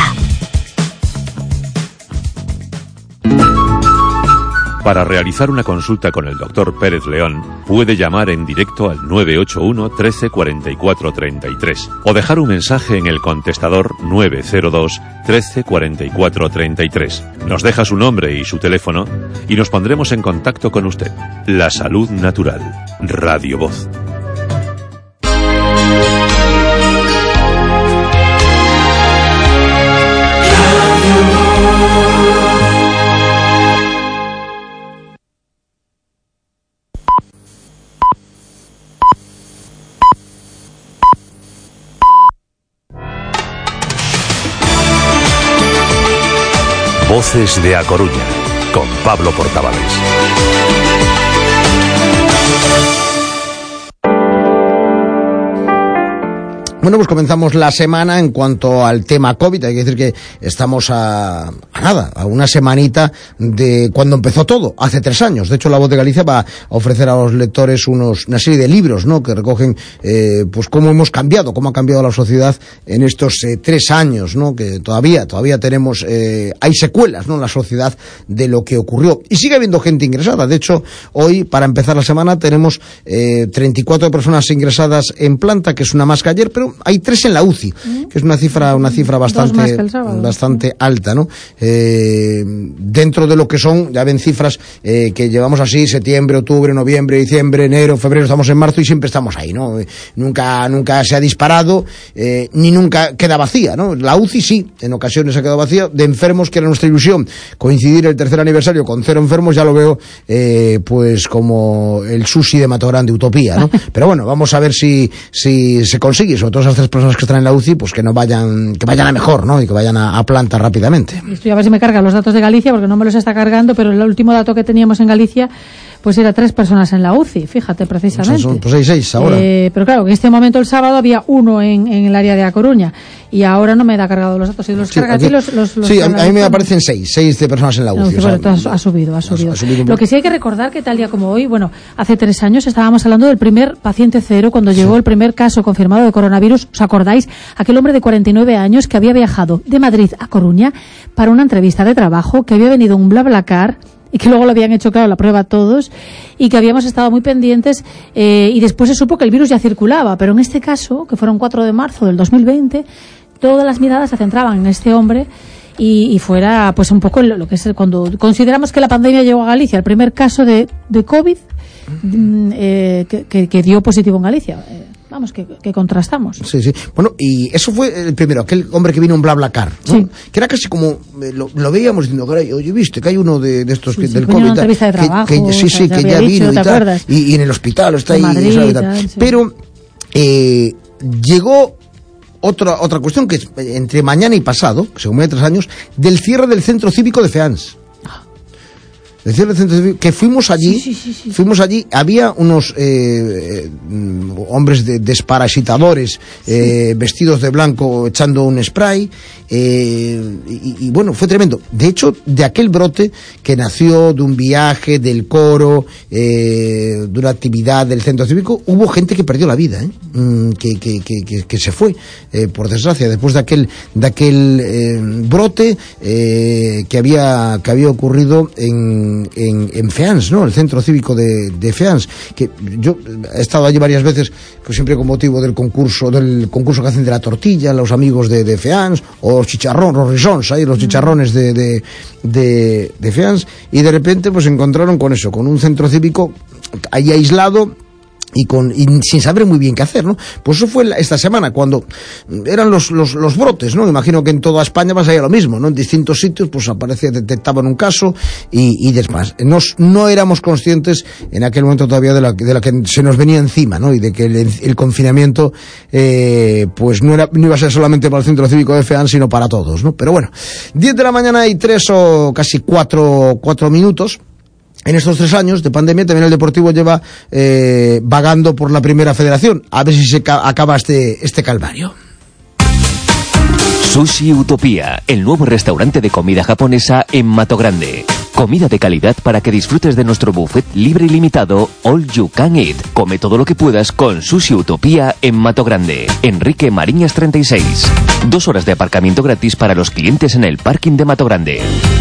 Para realizar una consulta con el doctor Pérez León, puede llamar en directo al nueve ocho uno, trece, cuarenta y cuatro, treinta y tres o dejar un mensaje en el contestador nueve cero dos, trece, cuarenta y cuatro, treinta y tres. Nos deja su nombre y su teléfono y nos pondremos en contacto con usted. La salud natural. Radio Voz. Voces de A Coruña, con Pablo Portavales. Bueno, pues comenzamos la semana en cuanto al tema COVID. Hay que decir que estamos a, a nada, a una semanita de cuando empezó todo, hace tres años. De hecho, La Voz de Galicia va a ofrecer a los lectores unos, una serie de libros, ¿no?, que recogen, eh, pues cómo hemos cambiado, cómo ha cambiado la sociedad en estos eh, tres años, ¿no?, que todavía, todavía tenemos, eh, hay secuelas, ¿no?, en la sociedad de lo que ocurrió. Y sigue habiendo gente ingresada. De hecho, hoy, para empezar la semana, tenemos eh, treinta y cuatro personas ingresadas en planta, que es una más que ayer, pero hay tres en la U C I, que es una cifra una cifra bastante bastante alta, ¿no? Eh, dentro de lo que son, ya ven cifras eh, que llevamos así, septiembre, octubre, noviembre, diciembre, enero, febrero, estamos en marzo y siempre estamos ahí, ¿no? Eh, nunca nunca se ha disparado, eh, ni nunca queda vacía, ¿no? La U C I sí, en ocasiones ha quedado vacía, de enfermos, que era nuestra ilusión, coincidir el tercer aniversario con cero enfermos, ya lo veo, eh, pues como el sushi de Mato Grande, utopía, ¿no? Pero bueno, vamos a ver si, si se consigue, sobre todo esas tres personas que están en la U C I, pues que no vayan, que vayan a mejor, ¿no? Y que vayan a, a planta rápidamente. Estoy a ver si me carga los datos de Galicia, porque no me los está cargando, pero el último dato que teníamos en Galicia, pues era tres personas en la U C I, fíjate, precisamente. Son, pues hay seis ahora. Eh, pero claro, en este momento el sábado había uno en, en el área de A Coruña, y ahora no me da cargado los datos. Si los sí, carga aquí, los, los, los sí, a mí me aparecen seis, seis de personas en la U C I. No, bueno, o sea, ha, ha subido, ha subido. Ha, ha subido. Lo que sí hay que recordar que tal día como hoy, bueno, hace tres años estábamos hablando del primer paciente cero, cuando llegó sí. el primer caso confirmado de coronavirus. ¿Os acordáis? Aquel hombre de cuarenta y nueve años que había viajado de Madrid a Coruña para una entrevista de trabajo, que había venido un BlaBlaCar y que luego lo habían hecho, claro, la prueba todos, y que habíamos estado muy pendientes, eh, y después se supo que el virus ya circulaba, pero en este caso, que fueron cuatro de marzo del dos mil veinte, todas las miradas se centraban en este hombre, y, y fuera pues un poco lo, lo que es cuando consideramos que la pandemia llegó a Galicia, el primer caso de, de COVID eh, que, que, que dio positivo en Galicia. Eh, Vamos, que, que contrastamos. Sí, sí. Bueno, y eso fue el primero, aquel hombre que vino en BlaBlaCar, ¿no? Sí. Que era casi como, eh, lo, lo veíamos diciendo, oye, viste, que hay uno de, de estos sí, que, sí, del COVID. Una entrevista de trabajo, que, que, sí, sí, que ya vino dicho, y tal. Y, y en el hospital está ahí. Madrid, y tal, tal. Sí. Pero llegó llegó otra otra cuestión, que es entre mañana y pasado, según me tres años, del cierre del centro cívico de Feans. Que fuimos allí, sí, sí, sí, sí. fuimos allí, había unos eh, eh, hombres de, desparasitadores eh, sí. vestidos de blanco echando un spray, eh, y, y bueno, fue tremendo. De hecho, de aquel brote que nació de un viaje del coro, eh, de una actividad del centro cívico, hubo gente que perdió la vida, ¿eh? mm, que, que, que, que, que se fue, eh, por desgracia, después de aquel, de aquel eh, brote eh, que había que había ocurrido en En, en Feans, ¿no? El centro cívico de, de Feans, que yo he estado allí varias veces, pues siempre con motivo del concurso, del concurso que hacen de la tortilla, los amigos de, de Feans, o los chicharrones, los risons, ahí, los chicharrones de, de, de, de Feans, y de repente pues se encontraron con eso, con un centro cívico ahí aislado, y con y sin saber muy bien qué hacer, ¿no? Pues eso fue esta semana, cuando eran los, los, los brotes, ¿no? Imagino que en toda España pasaría lo mismo, ¿no? En distintos sitios, pues aparecía, detectaban un caso y, y demás. No, no éramos conscientes en aquel momento todavía de la, de la que se nos venía encima, ¿no? Y de que el, el confinamiento, eh, pues no era, no iba a ser solamente para el Centro Cívico de Fean, sino para todos, ¿no? Pero bueno, diez de la mañana y tres o casi cuatro, cuatro minutos. En estos tres años de pandemia también el Deportivo lleva eh, vagando por la Primera Federación. A ver si se ca- acaba este, este calvario. Sushi Utopía, el nuevo restaurante de comida japonesa en Mato Grande. Comida de calidad para que disfrutes de nuestro buffet libre y limitado All You Can Eat. Come todo lo que puedas con Sushi Utopía en Mato Grande. Enrique Mariñas treinta y seis. Dos horas de aparcamiento gratis para los clientes en el parking de Mato Grande.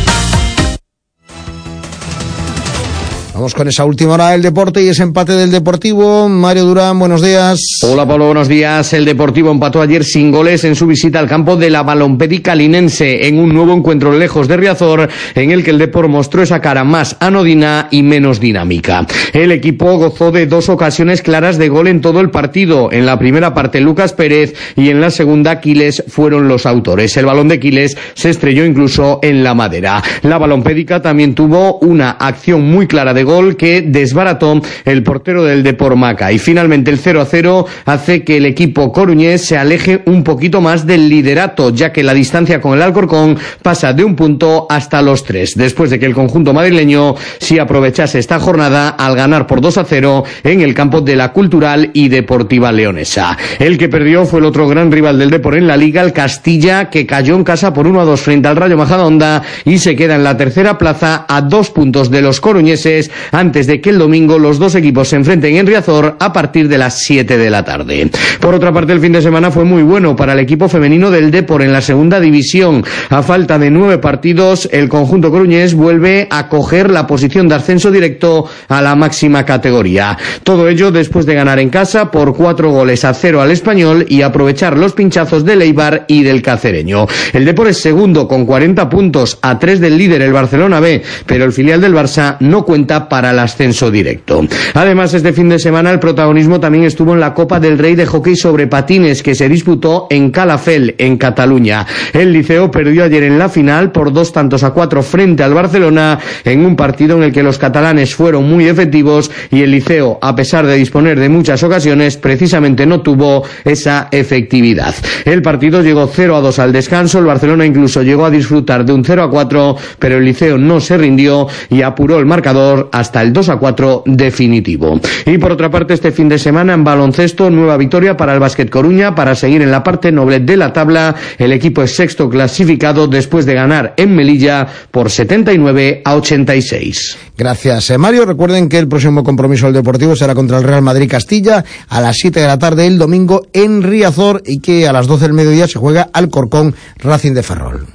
Vamos con esa última hora del deporte y ese empate del Deportivo. Mario Durán, buenos días. Hola Pablo, buenos días. El Deportivo empató ayer sin goles en su visita al campo de la Balompédica linense en un nuevo encuentro lejos de Riazor, en el que el Depor mostró esa cara más anodina y menos dinámica. El equipo gozó de dos ocasiones claras de gol en todo el partido. En la primera parte Lucas Pérez y en la segunda Quiles fueron los autores. El balón de Quiles se estrelló incluso en la madera. La Balompédica también tuvo una acción muy clara de gol que desbarató el portero del Depor Maca, y finalmente el cero a cero hace que el equipo coruñés se aleje un poquito más del liderato, ya que la distancia con el Alcorcón pasa de un punto hasta los tres, después de que el conjunto madrileño sí aprovechase esta jornada al ganar por dos a cero en el campo de la Cultural y Deportiva Leonesa. El que perdió fue el otro gran rival del Depor en la Liga, el Castilla, que cayó en casa por uno a dos frente al Rayo Majadahonda y se queda en la tercera plaza a dos puntos de los coruñeses, antes de que el domingo los dos equipos se enfrenten en Riazor a partir de las siete de la tarde. Por otra parte, el fin de semana fue muy bueno para el equipo femenino del Depor en la segunda división. A falta de nueve partidos, el conjunto coruñés vuelve a coger la posición de ascenso directo a la máxima categoría. Todo ello después de ganar en casa por cuatro goles a cero al Español y aprovechar los pinchazos del Eibar y del Cacereño. El Depor es segundo con cuarenta puntos, a tres del líder el Barcelona B, pero el filial del Barça no cuenta para el ascenso directo. Además, este fin de semana el protagonismo también estuvo en la Copa del Rey de hockey sobre patines, que se disputó en Calafell, en Cataluña. El Liceo perdió ayer en la final por dos tantos a cuatro frente al Barcelona, en un partido en el que los catalanes fueron muy efectivos y el Liceo, a pesar de disponer de muchas ocasiones, precisamente no tuvo esa efectividad. El partido llegó cero a dos al descanso, el Barcelona incluso llegó a disfrutar de un cero a cuatro, pero el Liceo no se rindió y apuró el marcador hasta el dos a cuatro definitivo. Y por otra parte, este fin de semana en baloncesto, nueva victoria para el Básquet Coruña para seguir en la parte noble de la tabla. El equipo es sexto clasificado después de ganar en Melilla por setenta y nueve a ochenta y seis. Gracias, eh, Mario. Recuerden que el próximo compromiso del Deportivo será contra el Real Madrid Castilla a las siete de la tarde el domingo en Riazor, y que a las doce del mediodía se juega Alcorcón Racing de Ferrol.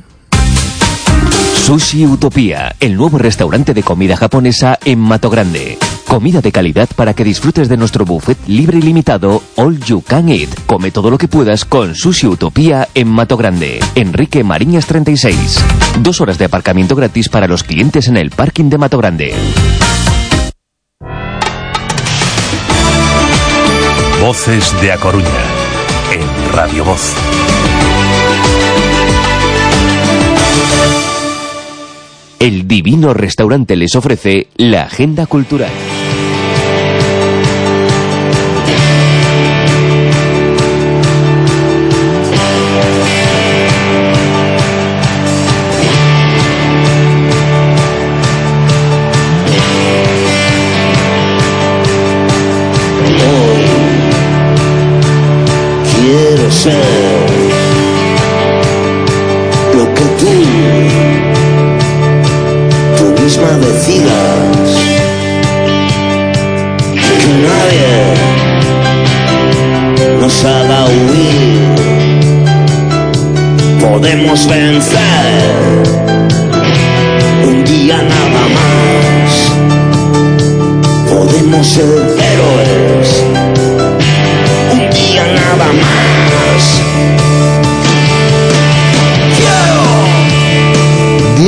Sushi Utopía, el nuevo restaurante de comida japonesa en Mato Grande. Comida de calidad para que disfrutes de nuestro buffet libre y limitado All You Can Eat. Come todo lo que puedas con Sushi Utopía en Mato Grande. Enrique Mariñas treinta y seis. Dos horas de aparcamiento gratis para los clientes en el parking de Mato Grande. Voces de A Coruña, en Radio Voz. El Divino Restaurante les ofrece la agenda cultural. Hoy quiero ser lo que tú misma decidas, que nadie nos haga huir. Podemos vencer un día nada más. Podemos ser héroes un día nada más.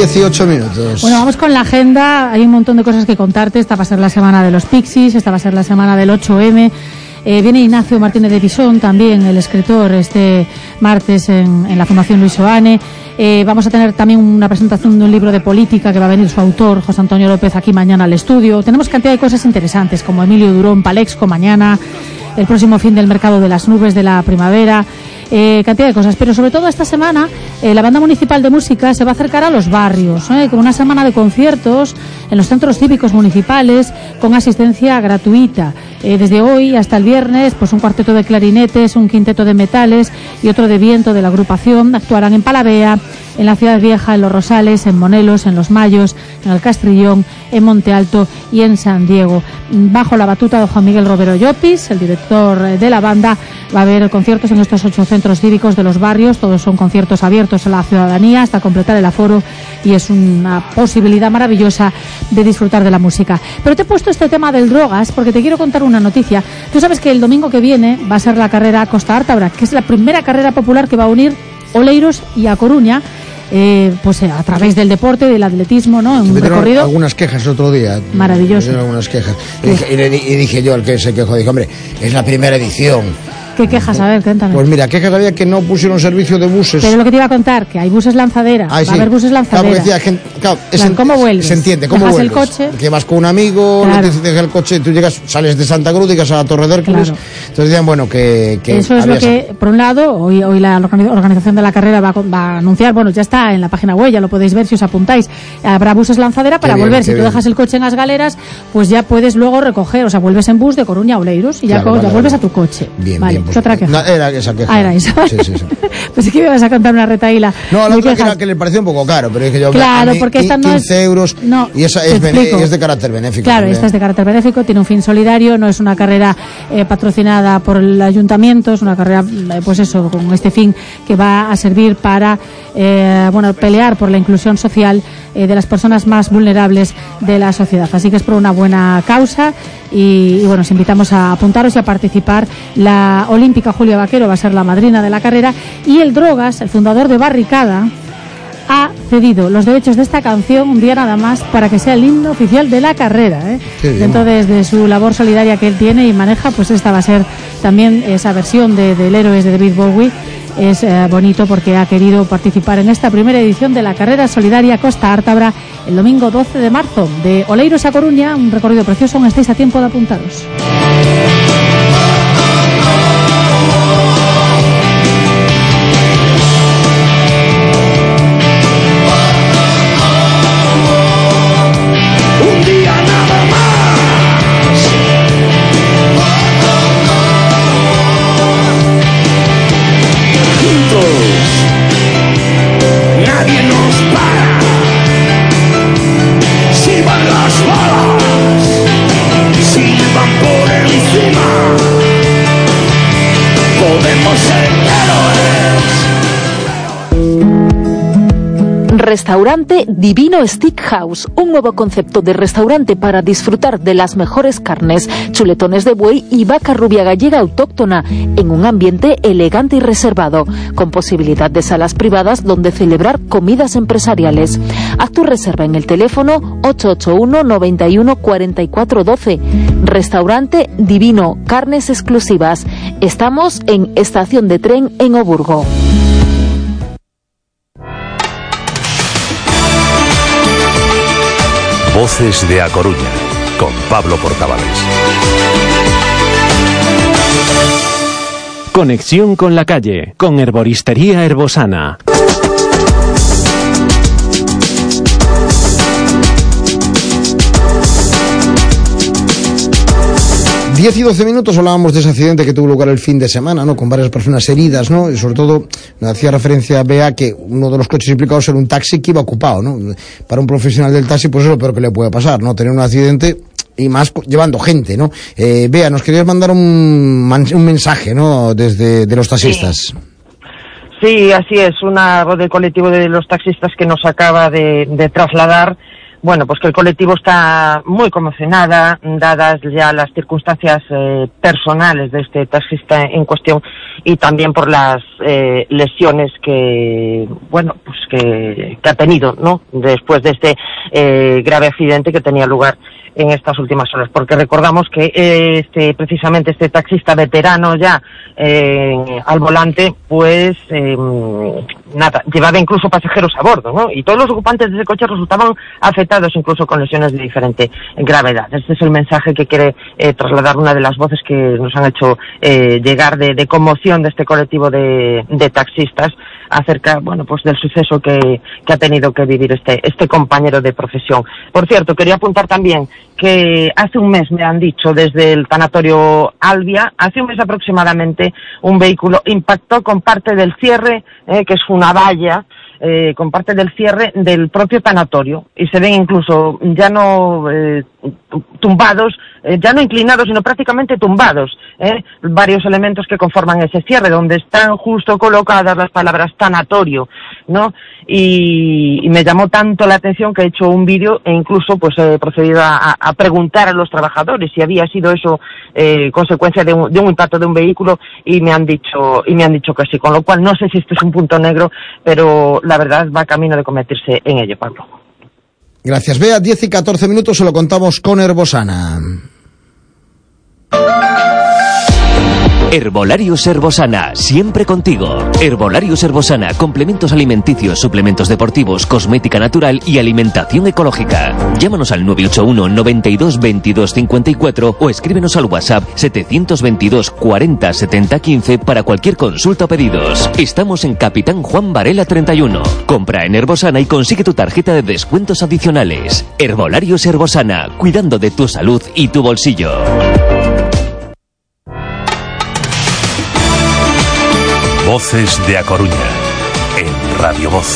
dieciocho minutos. Bueno, vamos con la agenda. Hay un montón de cosas que contarte. Esta va a ser la semana de los Pixies, esta va a ser la semana del ocho eme. Eh, viene Ignacio Martínez de Bisón, también el escritor, este martes en, en la Fundación Luis Oane. Eh, vamos a tener también una presentación de un libro de política que va a venir su autor, José Antonio López, aquí mañana al estudio. Tenemos cantidad de cosas interesantes, como Emilio Durón, Palexco mañana, el próximo fin del mercado de las nubes de la primavera. Eh, cantidad de cosas, pero sobre todo esta semana eh, la Banda Municipal de Música se va a acercar a los barrios, eh, con una semana de conciertos en los centros cívicos municipales con asistencia gratuita. Eh, desde hoy hasta el viernes, pues un cuarteto de clarinetes, un quinteto de metales y otro de viento de la agrupación actuarán en Palavea, en la Ciudad Vieja, en Los Rosales, en Monelos, en Los Mayos, en el Castrillón, en Monte Alto y en San Diego. Bajo la batuta de Juan Miguel Robero Llopis, el director de la banda, va a haber conciertos en estos ocho centros cívicos de los barrios. Todos son conciertos abiertos a la ciudadanía hasta completar el aforo y es una posibilidad maravillosa de disfrutar de la música. Pero te he puesto este tema del drogas porque te quiero contar una noticia. Tú sabes que el domingo que viene va a ser la carrera Costa Ártabra, que es la primera carrera popular que va a unir Oleiros y A Coruña. Eh, pues eh, a través del deporte, del atletismo, ¿no? En un recorrido. Algunas quejas el otro día. Maravilloso. Algunas quejas. Y dije, y, le, y dije yo al que se quejó, dije, hombre, es la primera edición. ¿Qué quejas? A ver, cuéntame. Pues mira, quejas había que no pusieron servicio de buses. Pero lo que te iba a contar, que hay buses lanzadera. Ay, va sí. a haber buses lanzadera. Claro, decía, gente, claro, claro, es, ¿cómo vuelves? Se entiende, ¿cómo Dejas vuelves? el coche. Que vas con un amigo, Claro. te dejas el coche, tú llegas, sales de Santa Cruz, llegas a la Torre de Hércules. Claro. Entonces decían, bueno, que... que Eso es lo había que, por un lado, hoy, hoy la organi- organización de la carrera va a, co- va a anunciar, bueno, ya está en la página web, ya lo podéis ver si os apuntáis. Habrá buses lanzadera para Qué bien, volver. qué Si tú bien. dejas el coche en las galeras, pues ya puedes luego recoger, o sea, vuelves en bus de Coruña a Oleiros y ya, Claro, co- vale, ya vuelves vale. a tu coche. Bien, vale, bien. Pues, ¿qué otra queja? no, era esa queja. Ah, era esa. Sí, sí, sí. Pues es que me ibas a contar una retaíla. No, la de otra que, quejas. era que le pareció un poco caro, pero dije yo, Claro, a mí, porque esta no es- quince euros no, y esa te es, bene- explico. es de carácter benéfico. Claro, también. esta es de carácter benéfico, tiene un fin solidario, no es una carrera eh, patrocinada por el ayuntamiento, es una carrera, eh, pues eso, con este fin que va a servir para, eh, bueno, pelear por la inclusión social eh, de las personas más vulnerables de la sociedad. Así que es por una buena causa y, y bueno, os invitamos a apuntaros y a participar. La olímpica Julia Vaquero va a ser la madrina de la carrera y el Drogas, el fundador de Barricada, ha cedido los derechos de esta canción un día nada más para que sea el himno oficial de la carrera, ¿eh? Qué bien. Dentro de, de su labor solidaria que él tiene y maneja, pues esta va a ser también esa versión de, del Héroes de David Bowie. Es eh, bonito porque ha querido participar en esta primera edición de la carrera solidaria Costa Ártabra el domingo doce de marzo, de Oleiros a Coruña, un recorrido precioso, aún estáis a tiempo de apuntaros. Un día nada más. Juntos, nadie nos para. Silban las balas, silban por encima. Podemos ser héroes. Restaurante Divino Steakhouse, un nuevo concepto de restaurante para disfrutar de las mejores carnes, chuletones de buey y vaca rubia gallega autóctona, en un ambiente elegante y reservado, con posibilidad de salas privadas donde celebrar comidas empresariales. Haz tu reserva en el teléfono ocho ocho uno, noventa y uno, cuarenta y cuatro doce. Restaurante Divino, carnes exclusivas. Estamos en Estación de Tren en Oburgo. Voces de A Coruña, con Pablo Portavales. Conexión con la calle, con Herboristería Herbosana. diez y doce minutos hablábamos de ese accidente que tuvo lugar el fin de semana, ¿no? Con varias personas heridas, ¿no? Y sobre todo, me hacía referencia a Bea que uno de los coches implicados era un taxi que iba ocupado, ¿no? Para un profesional del taxi, pues es lo peor que le puede pasar, ¿no? Tener un accidente y más llevando gente, ¿no? Eh, Bea, nos querías mandar un, un mensaje, ¿no? Desde de los taxistas. Sí, así es, una del colectivo de los taxistas que nos acaba de, de trasladar bueno, pues que el colectivo está muy conmocionada, dadas ya las circunstancias eh, personales de este taxista en cuestión y también por las eh, lesiones que, bueno, pues que, que ha tenido, ¿no?, después de este eh, grave accidente que tenía lugar en estas últimas horas, porque recordamos que este precisamente este taxista veterano ya eh, al volante, pues eh, nada, llevaba incluso pasajeros a bordo, ¿no? Y todos los ocupantes de ese coche resultaban afectados incluso con lesiones de diferente gravedad. Este es el mensaje que quiere eh, trasladar una de las voces que nos han hecho eh, llegar de, de conmoción de este colectivo de, de taxistas acerca, bueno, pues del suceso que, que ha tenido que vivir este, este compañero de profesión. Por cierto, quería apuntar también que hace un mes me han dicho desde el tanatorio Albia, hace un mes aproximadamente, un vehículo impactó con parte del cierre, eh, que es una valla, eh, con parte del cierre del propio tanatorio, y se ven incluso ya no eh, tumbados, eh, ya no inclinados, sino prácticamente tumbados, eh, varios elementos que conforman ese cierre, donde están justo colocadas las palabras tanatorio, ¿no? Y, y me llamó tanto la atención que he hecho un vídeo e incluso pues he procedido a, a preguntar a los trabajadores si había sido eso eh, consecuencia de un, de un impacto de un vehículo, y me han dicho y me han dicho que sí, con lo cual no sé si esto es un punto negro, pero la verdad va camino de convertirse en ello, Pablo. Gracias, Bea. diez y catorce minutos, se lo contamos con Herbosana. Herbolarios Herbosana, siempre contigo. Herbolarios Herbosana, complementos alimenticios, suplementos deportivos, cosmética natural y alimentación ecológica. Llámanos al nueve ocho uno, noventa y dos, veintidós, cincuenta y cuatro o escríbenos al WhatsApp setecientos veintidós, cuarenta, setenta, quince para cualquier consulta o pedidos. Estamos en Capitán Juan Varela treinta y uno. Compra en Herbosana y consigue tu tarjeta de descuentos adicionales. Herbolarios Herbosana, cuidando de tu salud y tu bolsillo. Voces de A Coruña, en Radio Voz.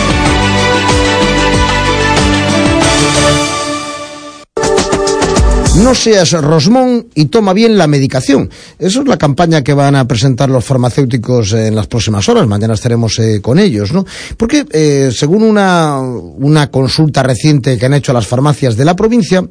No seas rosmón y toma bien la medicación. Eso es la campaña que van a presentar los farmacéuticos en las próximas horas. Mañana estaremos eh, con ellos, ¿no? Porque, eh, según una, una consulta reciente que han hecho a las farmacias de la provincia,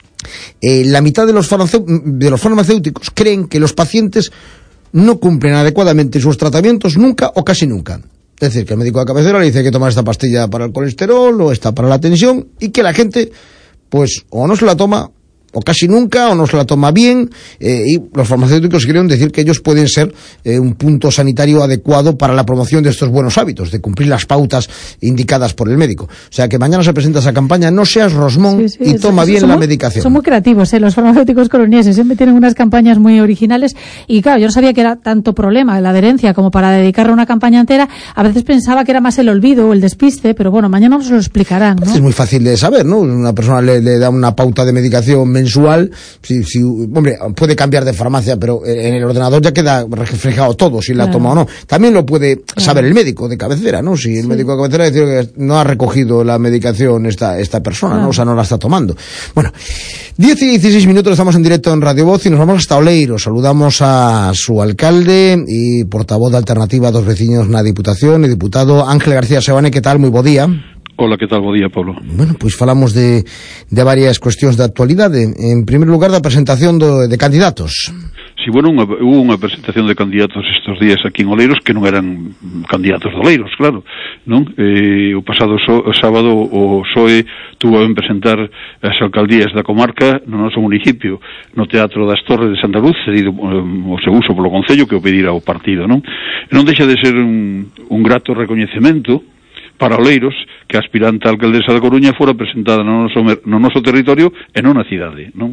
eh, la mitad de los, de los farmacéuticos creen que los pacientes no cumplen adecuadamente sus tratamientos nunca o casi nunca. Es decir, que el médico de cabecera le dice que tomar esta pastilla para el colesterol o esta para la tensión, y que la gente, pues, o no se la toma o casi nunca, o no se la toma bien, eh, y los farmacéuticos quieren decir que ellos pueden ser eh, un punto sanitario adecuado para la promoción de estos buenos hábitos, de cumplir las pautas indicadas por el médico. O sea que mañana se presenta esa campaña, no seas rosmón, sí, sí, y toma bien la muy, medicación. Son muy creativos, ¿eh? Los farmacéuticos coruñeses siempre tienen unas campañas muy originales, y claro, yo no sabía que era tanto problema la adherencia como para dedicarle una campaña entera. A veces pensaba que era más el olvido o el despiste, pero bueno, mañana nos lo explicarán, ¿no? Es muy fácil de saber, ¿no? Una persona le, le da una pauta de medicación mensual, si, si, hombre, puede cambiar de farmacia, pero en el ordenador ya queda reflejado todo, si la claro. toma o no. También lo puede claro. saber el médico de cabecera, ¿no? Si el sí. médico de cabecera dice que no ha recogido la medicación esta, esta persona, claro. ¿no? O sea, no la está tomando. Bueno, diez y dieciséis minutos, estamos en directo en Radio Voz y nos vamos hasta Oleiro. Saludamos a su alcalde y portavoz de Alternativa Dos Veciños na Diputación, el diputado Ángel García Sebane. ¿Qué tal? Muy bo día. Hola, que tal? Bo día, Pablo. Bueno, pois falamos de, de varias cuestións de actualidade. En primer lugar, da presentación do, de candidatos. Sí, bueno, unha, hubo unha presentación de candidatos estes días aquí en Oleiros que non eran candidatos de Oleiros, claro, non? Eh, o pasado so, o sábado o P S O E tuvo a presentar as alcaldías da comarca no noso municipio, no Teatro das Torres de Santa Luz, cedido um, o seu uso polo Concello, que o pedira o partido, non? E non deixa de ser un, un grato recoñecemento para Oleiros que a aspirante a alcaldesa da Coruña fora presentada no noso, no noso territorio e non na cidade, non?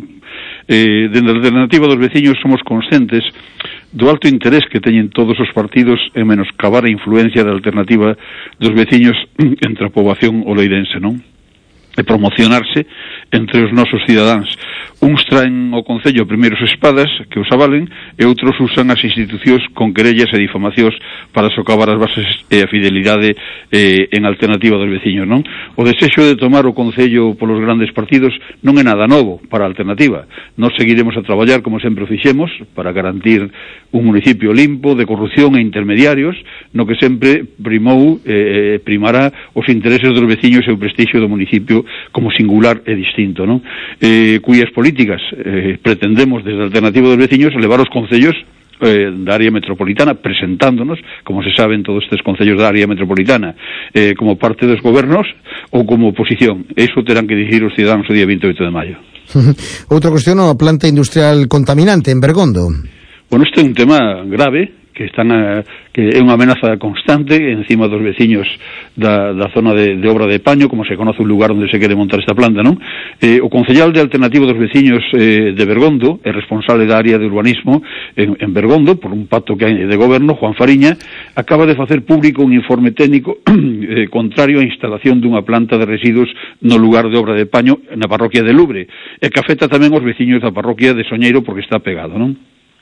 Eh, dende a Alternativa dos Veciños somos conscientes do alto interés que teñen todos os partidos en menoscabar a influencia da Alternativa dos Veciños entre a poboación oleirense, non? E promocionarse entre os nosos cidadáns. Uns traen ao Concello primeiros espadas que os avalen e outros usan as institucións con querellas e difamacións para socavar as bases e a fidelidade eh, en alternativa dos veciños, non? O desexo de tomar o Concello polos grandes partidos non é nada novo para a alternativa. Nós seguiremos a traballar como sempre o fixemos para garantir un municipio limpo de corrupción e intermediarios no que sempre primou eh, primará os intereses dos veciños e o prestixio do municipio como singular e distinto, non? Eh, cuyas políticas eh, pretendemos desde a alternativa dos veciños levar os concellos eh, da área metropolitana, presentándonos, como se saben todos estes concellos da área metropolitana, eh, como parte dos gobernos ou como oposición. Eso terán que dicir os ciudadanos o día veintioito de maio. Outra cuestión, a planta industrial contaminante en Bergondo. Bueno, este é un tema grave, que están a, que é unha amenaza constante encima dos veciños da, da zona de, de obra de Paño, como se conoce un lugar onde se quere montar esta planta, non? Eh, o concellal de alternativo dos veciños eh, de Bergondo, é responsable da área de urbanismo en, en Bergondo, por un pacto que hai de goberno, Juan Fariña, acaba de facer público un informe técnico eh, contrario á instalación dunha planta de residuos no lugar de obra de Paño na parroquia de Lubre, e que afecta tamén os veciños da parroquia de Soñeiro porque está pegado, non?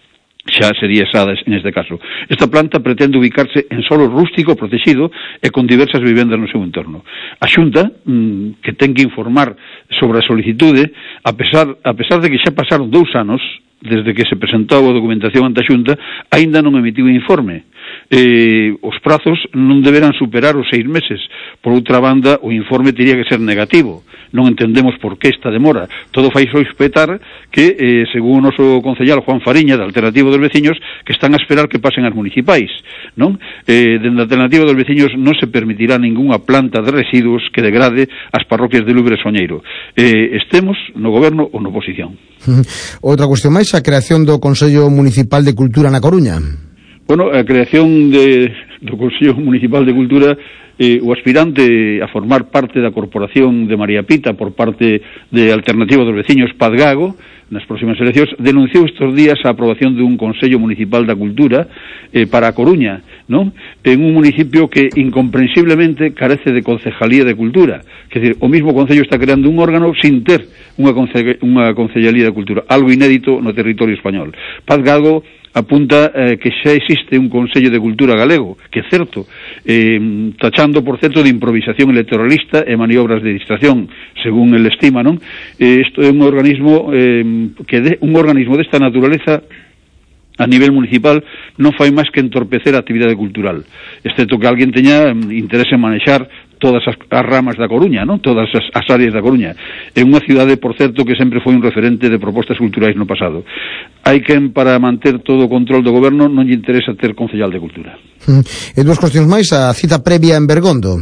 Xa sería esa en este caso. Esta planta pretende ubicarse en solo rústico protegido e con diversas vivendas no seu entorno. A Xunta, mmm, que ten que informar sobre a solicitude, a pesar, a pesar de que xa pasaron dous anos desde que se presentou a documentación ante a Xunta, aínda non emitiu informe. Eh, os prazos non deberán superar os seis meses. Por outra banda, o informe teria que ser negativo. Non entendemos por que esta demora. Todo fai sospeitar que, eh, según o noso concellal Juan Fariña, da Alternativa dos Veciños, que están a esperar que pasen as municipais, non? Eh, dende a Alternativa dos Veciños non se permitirá ningunha planta de residuos que degrade as parroquias de Lubre e Soñeiro. Eh, estemos no goberno ou na oposición. Outra cuestión máis, a creación do Consello Municipal de Cultura na Coruña. Bueno, a creación de, do Consello Municipal de Cultura, eh, o aspirante a formar parte da Corporación de María Pita por parte de Alternativa dos Veciños, Paz Gago, nas próximas eleccións, denunciou estes días a aprobación dun Consello Municipal da Cultura eh, para a Coruña, non? En un municipio que incomprensiblemente carece de concejalía de cultura. Quer dizer, o mismo Concello está creando un órgano sin ter unha, conce unha concellalía de cultura, algo inédito no territorio español. Paz Gago apunta eh, que xa existe un Consello de Cultura galego, que é certo, eh, tachando, por certo, de improvisación electoralista e maniobras de distracción, según el estima, non? Eh, isto é un organismo eh, que de, un organismo desta naturaleza a nivel municipal non fai máis que entorpecer a actividade cultural, excepto que alguén teña interés en manexar todas as, as ramas da Coruña, non? Todas as, as áreas da Coruña. É unha cidade, por certo, que sempre foi un referente de propostas culturais no pasado. Hai quen, para manter todo o control do goberno, non lle interesa ter concellal de cultura. Mm. E dúas cuestións máis, a cita previa en Bergondo.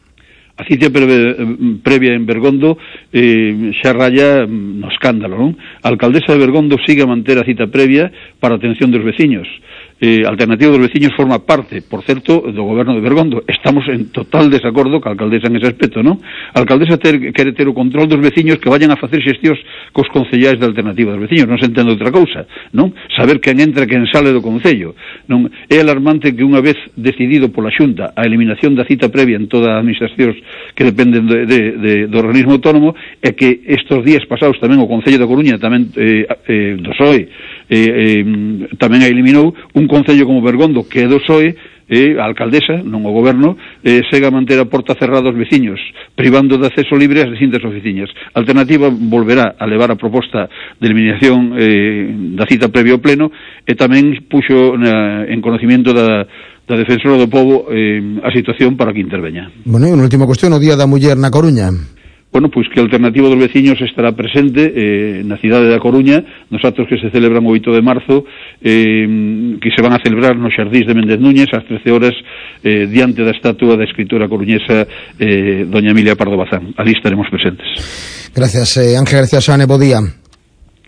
A cita previa, previa en Bergondo eh, xa raya no escándalo, non? A alcaldesa de Bergondo sigue a manter a cita previa para a atención dos veciños. Eh, Alternativa dos Veciños forma parte, por certo, do goberno de Bergondo. Estamos en total desacordo ca alcaldesa en ese aspecto, non? A alcaldesa ter, quere ter o control dos veciños que vayan a facer xestións cos concellais da Alternativa dos Veciños. Non se entende outra cousa, non? Saber quen entra e quen sale do concello, non? É alarmante que unha vez decidido pola Xunta a eliminación da cita previa en todas as administracións que dependen de, de, de, do organismo autónomo, e que estes días pasados tamén o Concello da Coruña tamén eh, eh, do P S O E eh, eh, tamén a eliminou un concello como Bergondo, que é do P S O E, eh, a alcaldesa, non o goberno, eh, sega a manter a porta cerrada aos veciños, privando de acceso libre ás distintas oficinas. A Alternativa volverá a levar a proposta de eliminación eh, da cita previa ao pleno, e tamén puxo na, en conocimiento da, da Defensora do Pobo eh, a situación para que interveña. Bueno, e unha última cuestión, o Día da Muller na Coruña. Bueno, pois que a Alternativa dos Veciños estará presente eh, na cidade da Coruña nos actos que se celebran o oito de marzo, eh, que se van a celebrar nos xardís de Méndez Núñez ás trece horas eh, diante da estatua da escritora coruñesa eh, doña Emilia Pardo Bazán. Ali estaremos presentes. Gracias, eh, Ángel García Sane, bo día.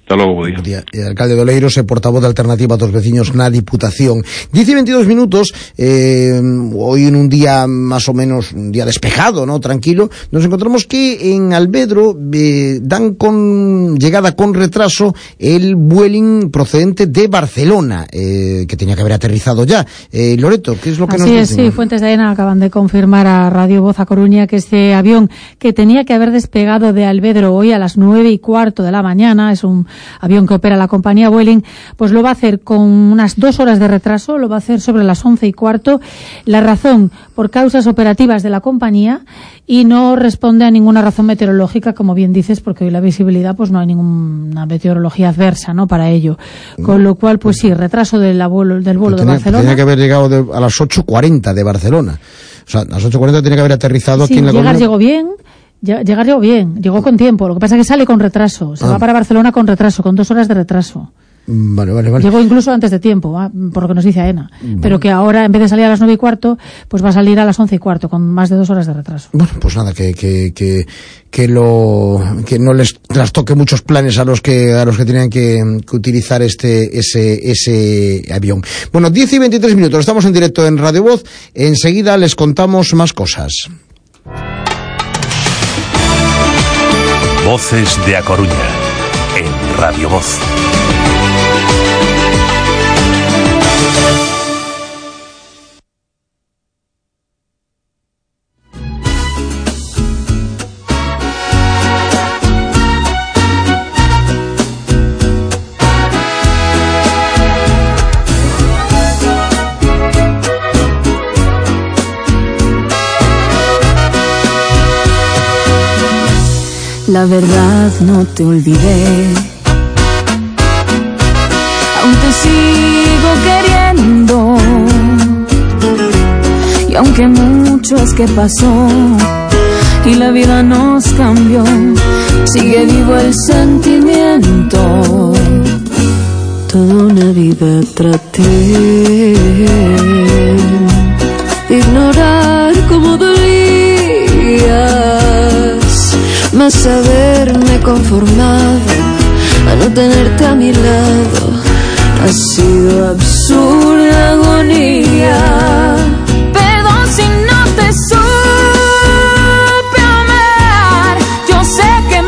Hasta logo, bo día. Bo día. El alcalde de Oleiros e portavoz de Alternativa dos Veciños na Diputación. diez y veintidós minutos, eh, hoy en un día más o menos, un día despejado, ¿no? Tranquilo, nos encontramos que en Albedro eh, dan con llegada con retraso el Vueling procedente de Barcelona, eh, que tenía que haber aterrizado ya. Eh, Loreto, ¿qué es lo que Así nos es, dicen? sí, Fuentes de AENA acaban de confirmar a Radio Voz a Coruña que este avión que tenía que haber despegado de Albedro hoy a las nueve y cuarto de la mañana, es un avión que opera la compañía Vueling, pues lo va a hacer con unas dos horas de retraso, lo va a hacer sobre las once y cuarto. La razón, por causas operativas de la compañía, y no responde a ninguna razón meteorológica, como bien dices, porque hoy la visibilidad, pues no hay ninguna meteorología adversa, ¿no?, para ello. Con lo cual, pues sí, retraso del vuelo, del vuelo tenía, de Barcelona. Tenía que haber llegado de, a las ocho cuarenta de Barcelona. O sea, a las ocho cuarenta tenía que haber aterrizado Sí, aquí en la llegar Coruña. llegó bien. Llegar llegó bien, llegó con tiempo. Lo que pasa es que sale con retraso. Se Ah. va para Barcelona con retraso, con dos horas de retraso. Vale, vale, vale. Llegó incluso antes de tiempo, ¿va? Por lo que nos dice AENA. Vale. Pero que ahora, en vez de salir a las nueve y cuarto, pues va a salir a las once y cuarto, con más de dos horas de retraso. Bueno, pues nada, que, que, que, que lo, que no les trastoque muchos planes a los que, a los que tenían que, que utilizar este, ese, ese avión. Bueno, diez y veintitrés minutos, estamos en directo en Radio Voz. Enseguida les contamos más cosas. Voces de A Coruña, en Radio Voz. La verdad no te olvidé, aún te sigo queriendo, y aunque mucho es que pasó y la vida nos cambió, sigue vivo el sentimiento. Toda una vida traté de ignorar cómo dolía, más haberme conformado a no tenerte a mi lado ha sido absurda agonía. Perdón si no te supe amar, yo sé que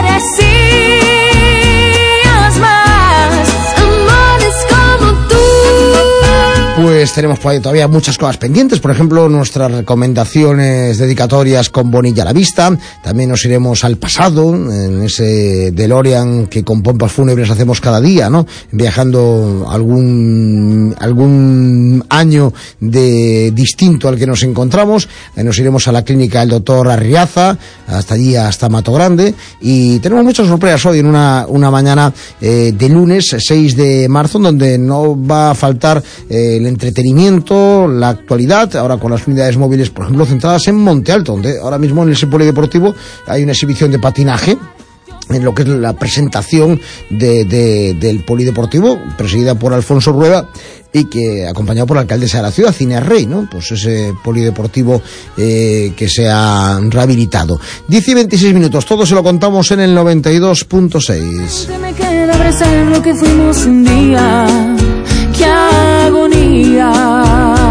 merecías más amores como tú. Pues tenemos por ahí todavía muchas cosas pendientes, por ejemplo, nuestras recomendaciones dedicatorias con Bonilla a la vista. También nos iremos al pasado, en ese DeLorean que con pompas fúnebres hacemos cada día, ¿no? Viajando algún algún año de distinto al que nos encontramos. Eh, nos iremos a la clínica del doctor Arriaza, hasta allí, hasta Mato Grande, y tenemos muchas sorpresas hoy en una, una mañana eh, de lunes seis de marzo, donde no va a faltar eh, el entretenimiento, la actualidad, ahora con las unidades móviles, por ejemplo, centradas en Monte Alto, donde ahora mismo en ese polideportivo hay una exhibición de patinaje, en lo que es la presentación de, de, del polideportivo, presidida por Alfonso Rueda, y que acompañado por la alcaldesa de la ciudad, Inés Rey, ¿no? Pues ese polideportivo eh, que se ha rehabilitado. diez y veintiséis minutos, todo se lo contamos en el noventa y dos punto seis. Se me queda abrazar lo que fuimos un día, qué agonía.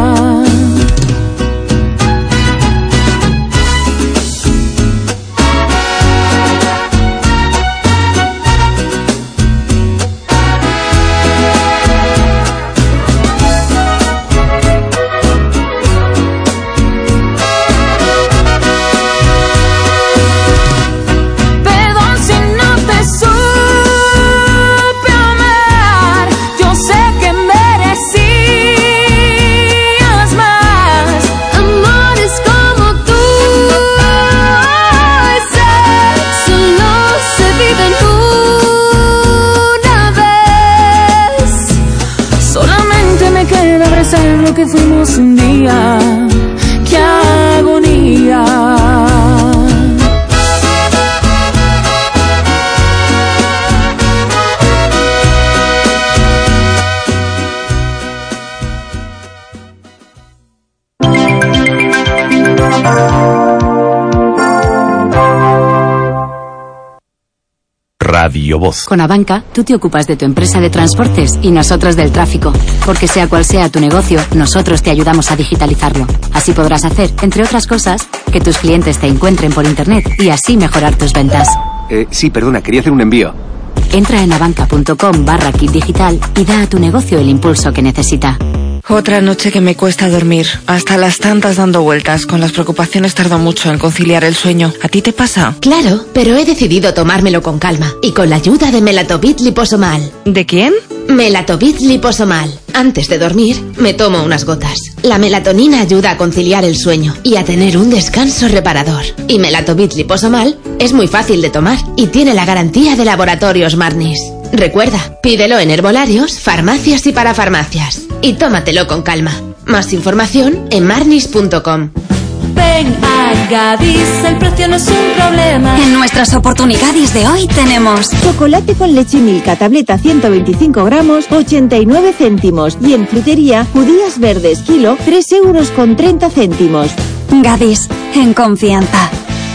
Radio Voz. Con Abanca, tú te ocupas de tu empresa de transportes y nosotros del tráfico. Porque sea cual sea tu negocio, nosotros te ayudamos a digitalizarlo. Así podrás hacer, entre otras cosas, que tus clientes te encuentren por internet y así mejorar tus ventas. Eh, sí, perdona, quería hacer un envío. Entra en abanca.com barra kit digital y da a tu negocio el impulso que necesita. Otra noche que me cuesta dormir. Hasta las tantas dando vueltas. Con las preocupaciones tardo mucho en conciliar el sueño. ¿A ti te pasa? Claro, pero he decidido tomármelo con calma. Y con la ayuda de Melatobit Liposomal. ¿De quién? Melatobit Liposomal. Antes de dormir, me tomo unas gotas. La melatonina ayuda a conciliar el sueño y a tener un descanso reparador. Y Melatobit Liposomal es muy fácil de tomar y tiene la garantía de Laboratorios Marnis. Recuerda, pídelo en herbolarios, farmacias y parafarmacias. Y tómatelo con calma. Más información en marnis punto com. Ven a Gadis, el precio no es un problema. En nuestras oportunidades de hoy tenemos chocolate con leche Milka, tableta ciento veinticinco gramos, ochenta y nueve céntimos. Y en frutería, judías verdes, kilo, tres euros con treinta céntimos. Gadis, en confianza.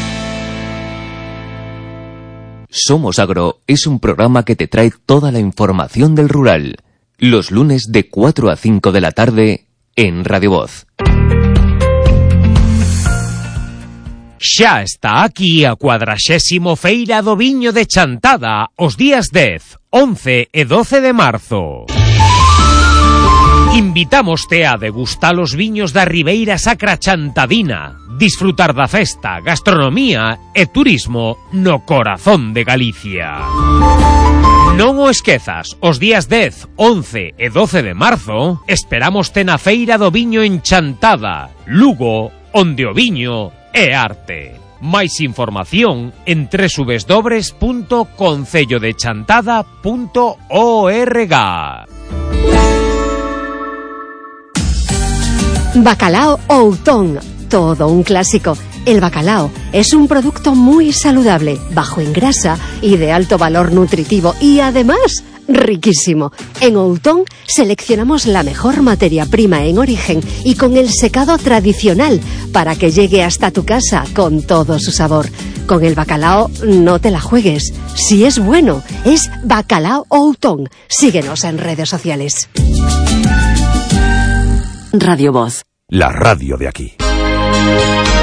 Somos Agro es un programa que te trae toda la información del rural. Los lunes de cuatro a cinco de la tarde en Radio Voz. Xa está aquí a cuadraxésimo Feira do Viño de Chantada os días dez, once e doce de marzo. Invitámoste a degustar os viños da Ribeira Sacra Chantadina, disfrutar da festa, gastronomía e turismo no corazón de Galicia. Non o esquezas, os días dez, once e doce de marzo esperámoste na Feira do Viño en Chantada, Lugo, onde o viño é arte. Máis información en doble u doble u punto concello de chantada punto org. Bacalao Outón, todo un clásico. El bacalao es un producto muy saludable, bajo en grasa y de alto valor nutritivo y además riquísimo. En Outón seleccionamos la mejor materia prima en origen y con el secado tradicional para que llegue hasta tu casa con todo su sabor. Con el bacalao no te la juegues. Si es bueno, es Bacalao Outón. Síguenos en redes sociales. Radio Voz. La radio de aquí.